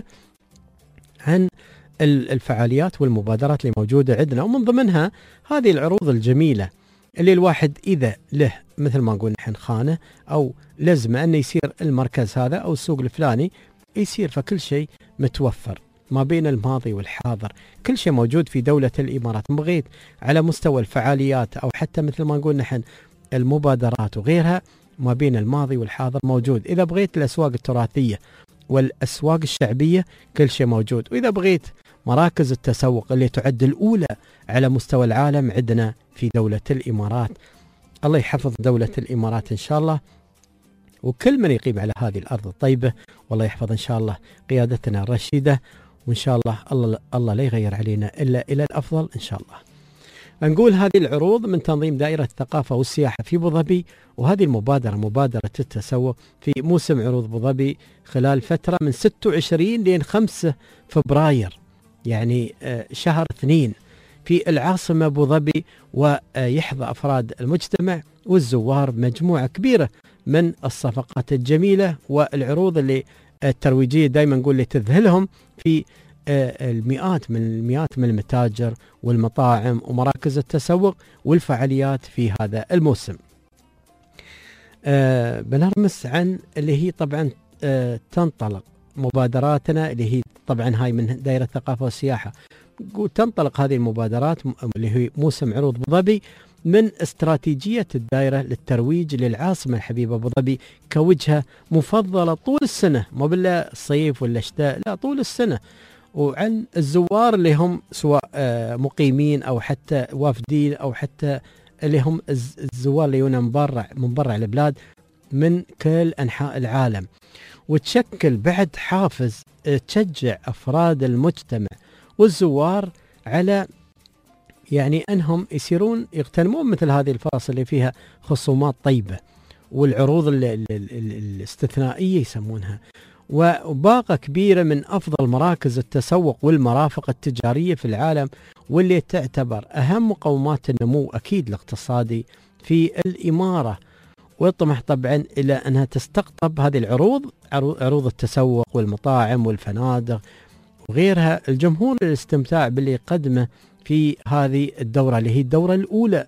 عن الفعاليات والمبادرات اللي موجودة عندنا، ومن ضمنها هذه العروض الجميلة اللي الواحد إذا له مثل ما نقول نحن خانة أو لزمة أنه يصير المركز هذا أو السوق الفلاني يصير، فكل شيء متوفر ما بين الماضي والحاضر، كل شيء موجود في دولة الإمارات. بغيت على مستوى الفعاليات أو حتى مثل ما نقول نحن المبادرات وغيرها، ما بين الماضي والحاضر موجود. إذا بغيت الأسواق التراثية والأسواق الشعبية كل شيء موجود، وإذا بغيت مراكز التسوق اللي تعد الأولى على مستوى العالم عندنا في دولة الإمارات. الله يحفظ دولة الإمارات إن شاء الله وكل من يقيم على هذه الأرض الطيبة، والله يحفظ إن شاء الله قيادتنا الرشيدة، وإن شاء الله الله الله لا يغير علينا إلا إلى الأفضل إن شاء الله. نقول هذه العروض من تنظيم دائرة الثقافة والسياحة في أبو ظبي، وهذه المبادرة مبادرة التسوق في موسم عروض أبو ظبي خلال فترة من ستة وعشرين لين خمسة فبراير، يعني شهر اثنين في العاصمة أبو ظبي، ويحظى أفراد المجتمع والزوار مجموعة كبيرة من الصفقات الجميلة والعروض اللي الترويجية دائما نقول اللي تذهلهم في المئات من المئات من المتاجر والمطاعم ومراكز التسوق والفعاليات في هذا الموسم. أه بنرمس عن اللي هي طبعا أه تنطلق مبادراتنا اللي هي طبعا هاي من دائرة الثقافة والسياحة، تنطلق هذه المبادرات اللي هي موسم عروض أبو ظبي من استراتيجية الدائرة للترويج للعاصمة الحبيبة أبو ظبي كوجهة مفضلة طول السنة، مو بالله الصيف ولا الشتاء، لا طول السنة، وعن الزوار اللي هم سواء مقيمين أو حتى وافدين أو حتى اللي هم الزوار اللي يجون من برا من برا البلاد من كل أنحاء العالم، وتشكل بعد حافز تشجع أفراد المجتمع والزوار على يعني أنهم يصيرون يغتنمون مثل هذه الفرص اللي فيها خصومات طيبة والعروض ال ال ال الاستثنائية يسمونها، وباقة كبيرة من أفضل مراكز التسوق والمرافق التجارية في العالم، واللي تعتبر أهم مقومات النمو أكيد الاقتصادي في الإمارة، ويطمح طبعا إلى أنها تستقطب هذه العروض عروض التسوق والمطاعم والفنادق وغيرها الجمهور للاستمتاع باللي يقدمه في هذه الدورة اللي هي الدورة الأولى.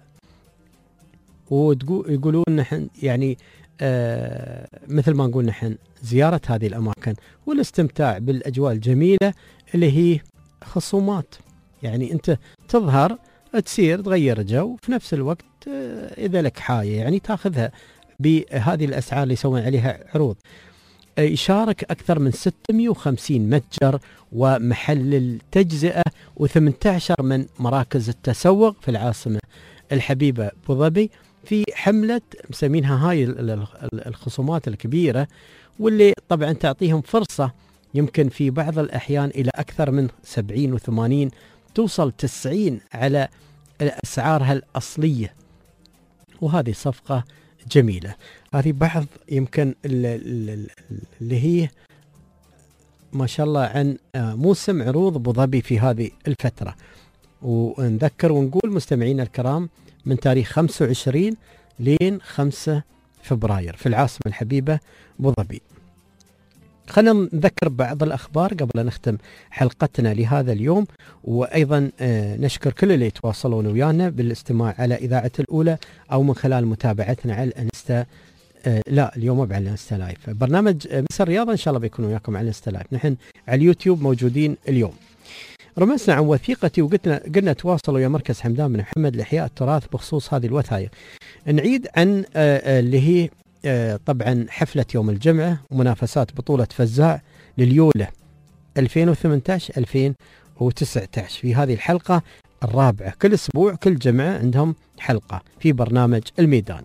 ويقولون نحن يعني آه مثل ما نقول نحن زيارة هذه الأماكن والاستمتاع بالأجواء الجميلة اللي هي خصومات، يعني أنت تظهر تسير تغير جو في نفس الوقت آه إذا لك حاجة يعني تأخذها بهذه الأسعار اللي يسوون عليها عروض. يشارك أكثر من ستمئة وخمسين متجر ومحل التجزئة وثمانية عشر من مراكز التسوق في العاصمة الحبيبة أبو ظبي في حملة مسمينها هاي الخصومات الكبيرة، واللي طبعا تعطيهم فرصة يمكن في بعض الأحيان إلى أكثر من سبعين وثمانين توصل تسعين على أسعارها الأصلية، وهذه صفقة جميلة. هذه بعض يمكن اللي هي ما شاء الله عن موسم عروض أبو ظبي في هذه الفترة. ونذكر ونقول مستمعينا الكرام من تاريخ خمسة وعشرين لين خمسة فبراير في العاصمة الحبيبة أبو ظبي. خلينا نذكر بعض الأخبار قبل أن نختم حلقتنا لهذا اليوم، وأيضا نشكر كل اللي يتواصلون ويانا بالاستماع على إذاعة الأولى أو من خلال متابعتنا على الانستا. لا اليوم على الانستا لايف، برنامج مصر الرياضة إن شاء الله بيكون وياكم على الانستا لايف. نحن على اليوتيوب موجودين اليوم. رمسنا عن وثيقتي وقلنا قلنا تواصلوا يا مركز حمدان بن محمد لإحياء التراث بخصوص هذه الوثائق. نعيد عن اللي هي طبعا حفلة يوم الجمعة ومنافسات بطولة فزاع لليولة ألفين وثمانية عشر ألفين وتسعة عشر في هذه الحلقة الرابعة. كل أسبوع كل جمعة عندهم حلقة في برنامج الميدان.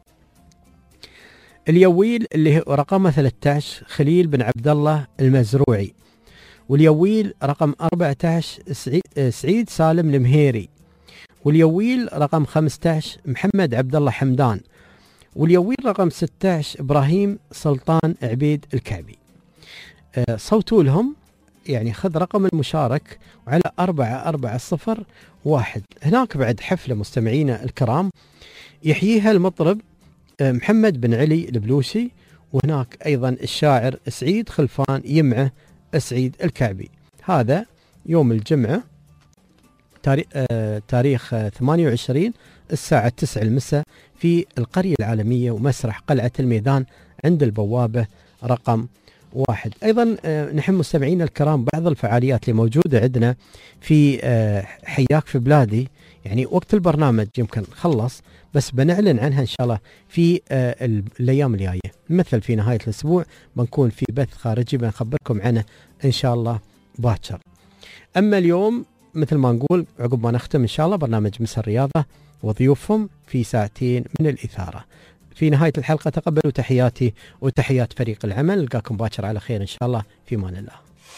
اليويل اللي هو رقم ثلاثة عشر خليل بن عبد الله المزروعي، واليويل رقم أربعة عشر سعيد سالم المهيري، واليويل رقم خمسة عشر محمد عبد الله حمدان، واليويل رقم ستة عشر إبراهيم سلطان عبيد الكعبي. أه صوتوا لهم يعني خذ رقم المشارك وعلى أربعة أربعة صفر واحد. هناك بعد حفلة مستمعينا الكرام يحييها المطرب أه محمد بن علي البلوشي، وهناك أيضا الشاعر سعيد خلفان يمعه سعيد الكعبي. هذا يوم الجمعة تاريخ, أه تاريخ أه ثمانية وعشرين الساعة تسعة المساء في القرية العالمية ومسرح قلعة الميدان عند البوابة رقم واحد. أيضا نحن مستمعين الكرام بعض الفعاليات اللي موجودة عندنا في حياك في بلادي، يعني وقت البرنامج يمكن خلص بس بنعلن عنها إن شاء الله في الأيام الجاية. مثل في نهاية الأسبوع بنكون في بث خارجي بنخبركم عنه إن شاء الله باكر. أما اليوم مثل ما نقول عقب ما نختم إن شاء الله برنامج مصر الرياضة وضيوفهم في ساعتين من الإثارة. في نهاية الحلقة تقبلوا تحياتي وتحيات فريق العمل. نلقاكم باكر على خير إن شاء الله، في أمان الله.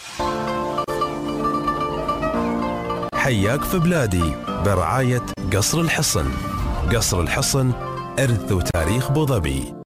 حياك في بلادي برعاية قصر الحصن. قصر الحصن إرث وتاريخ أبو ظبي.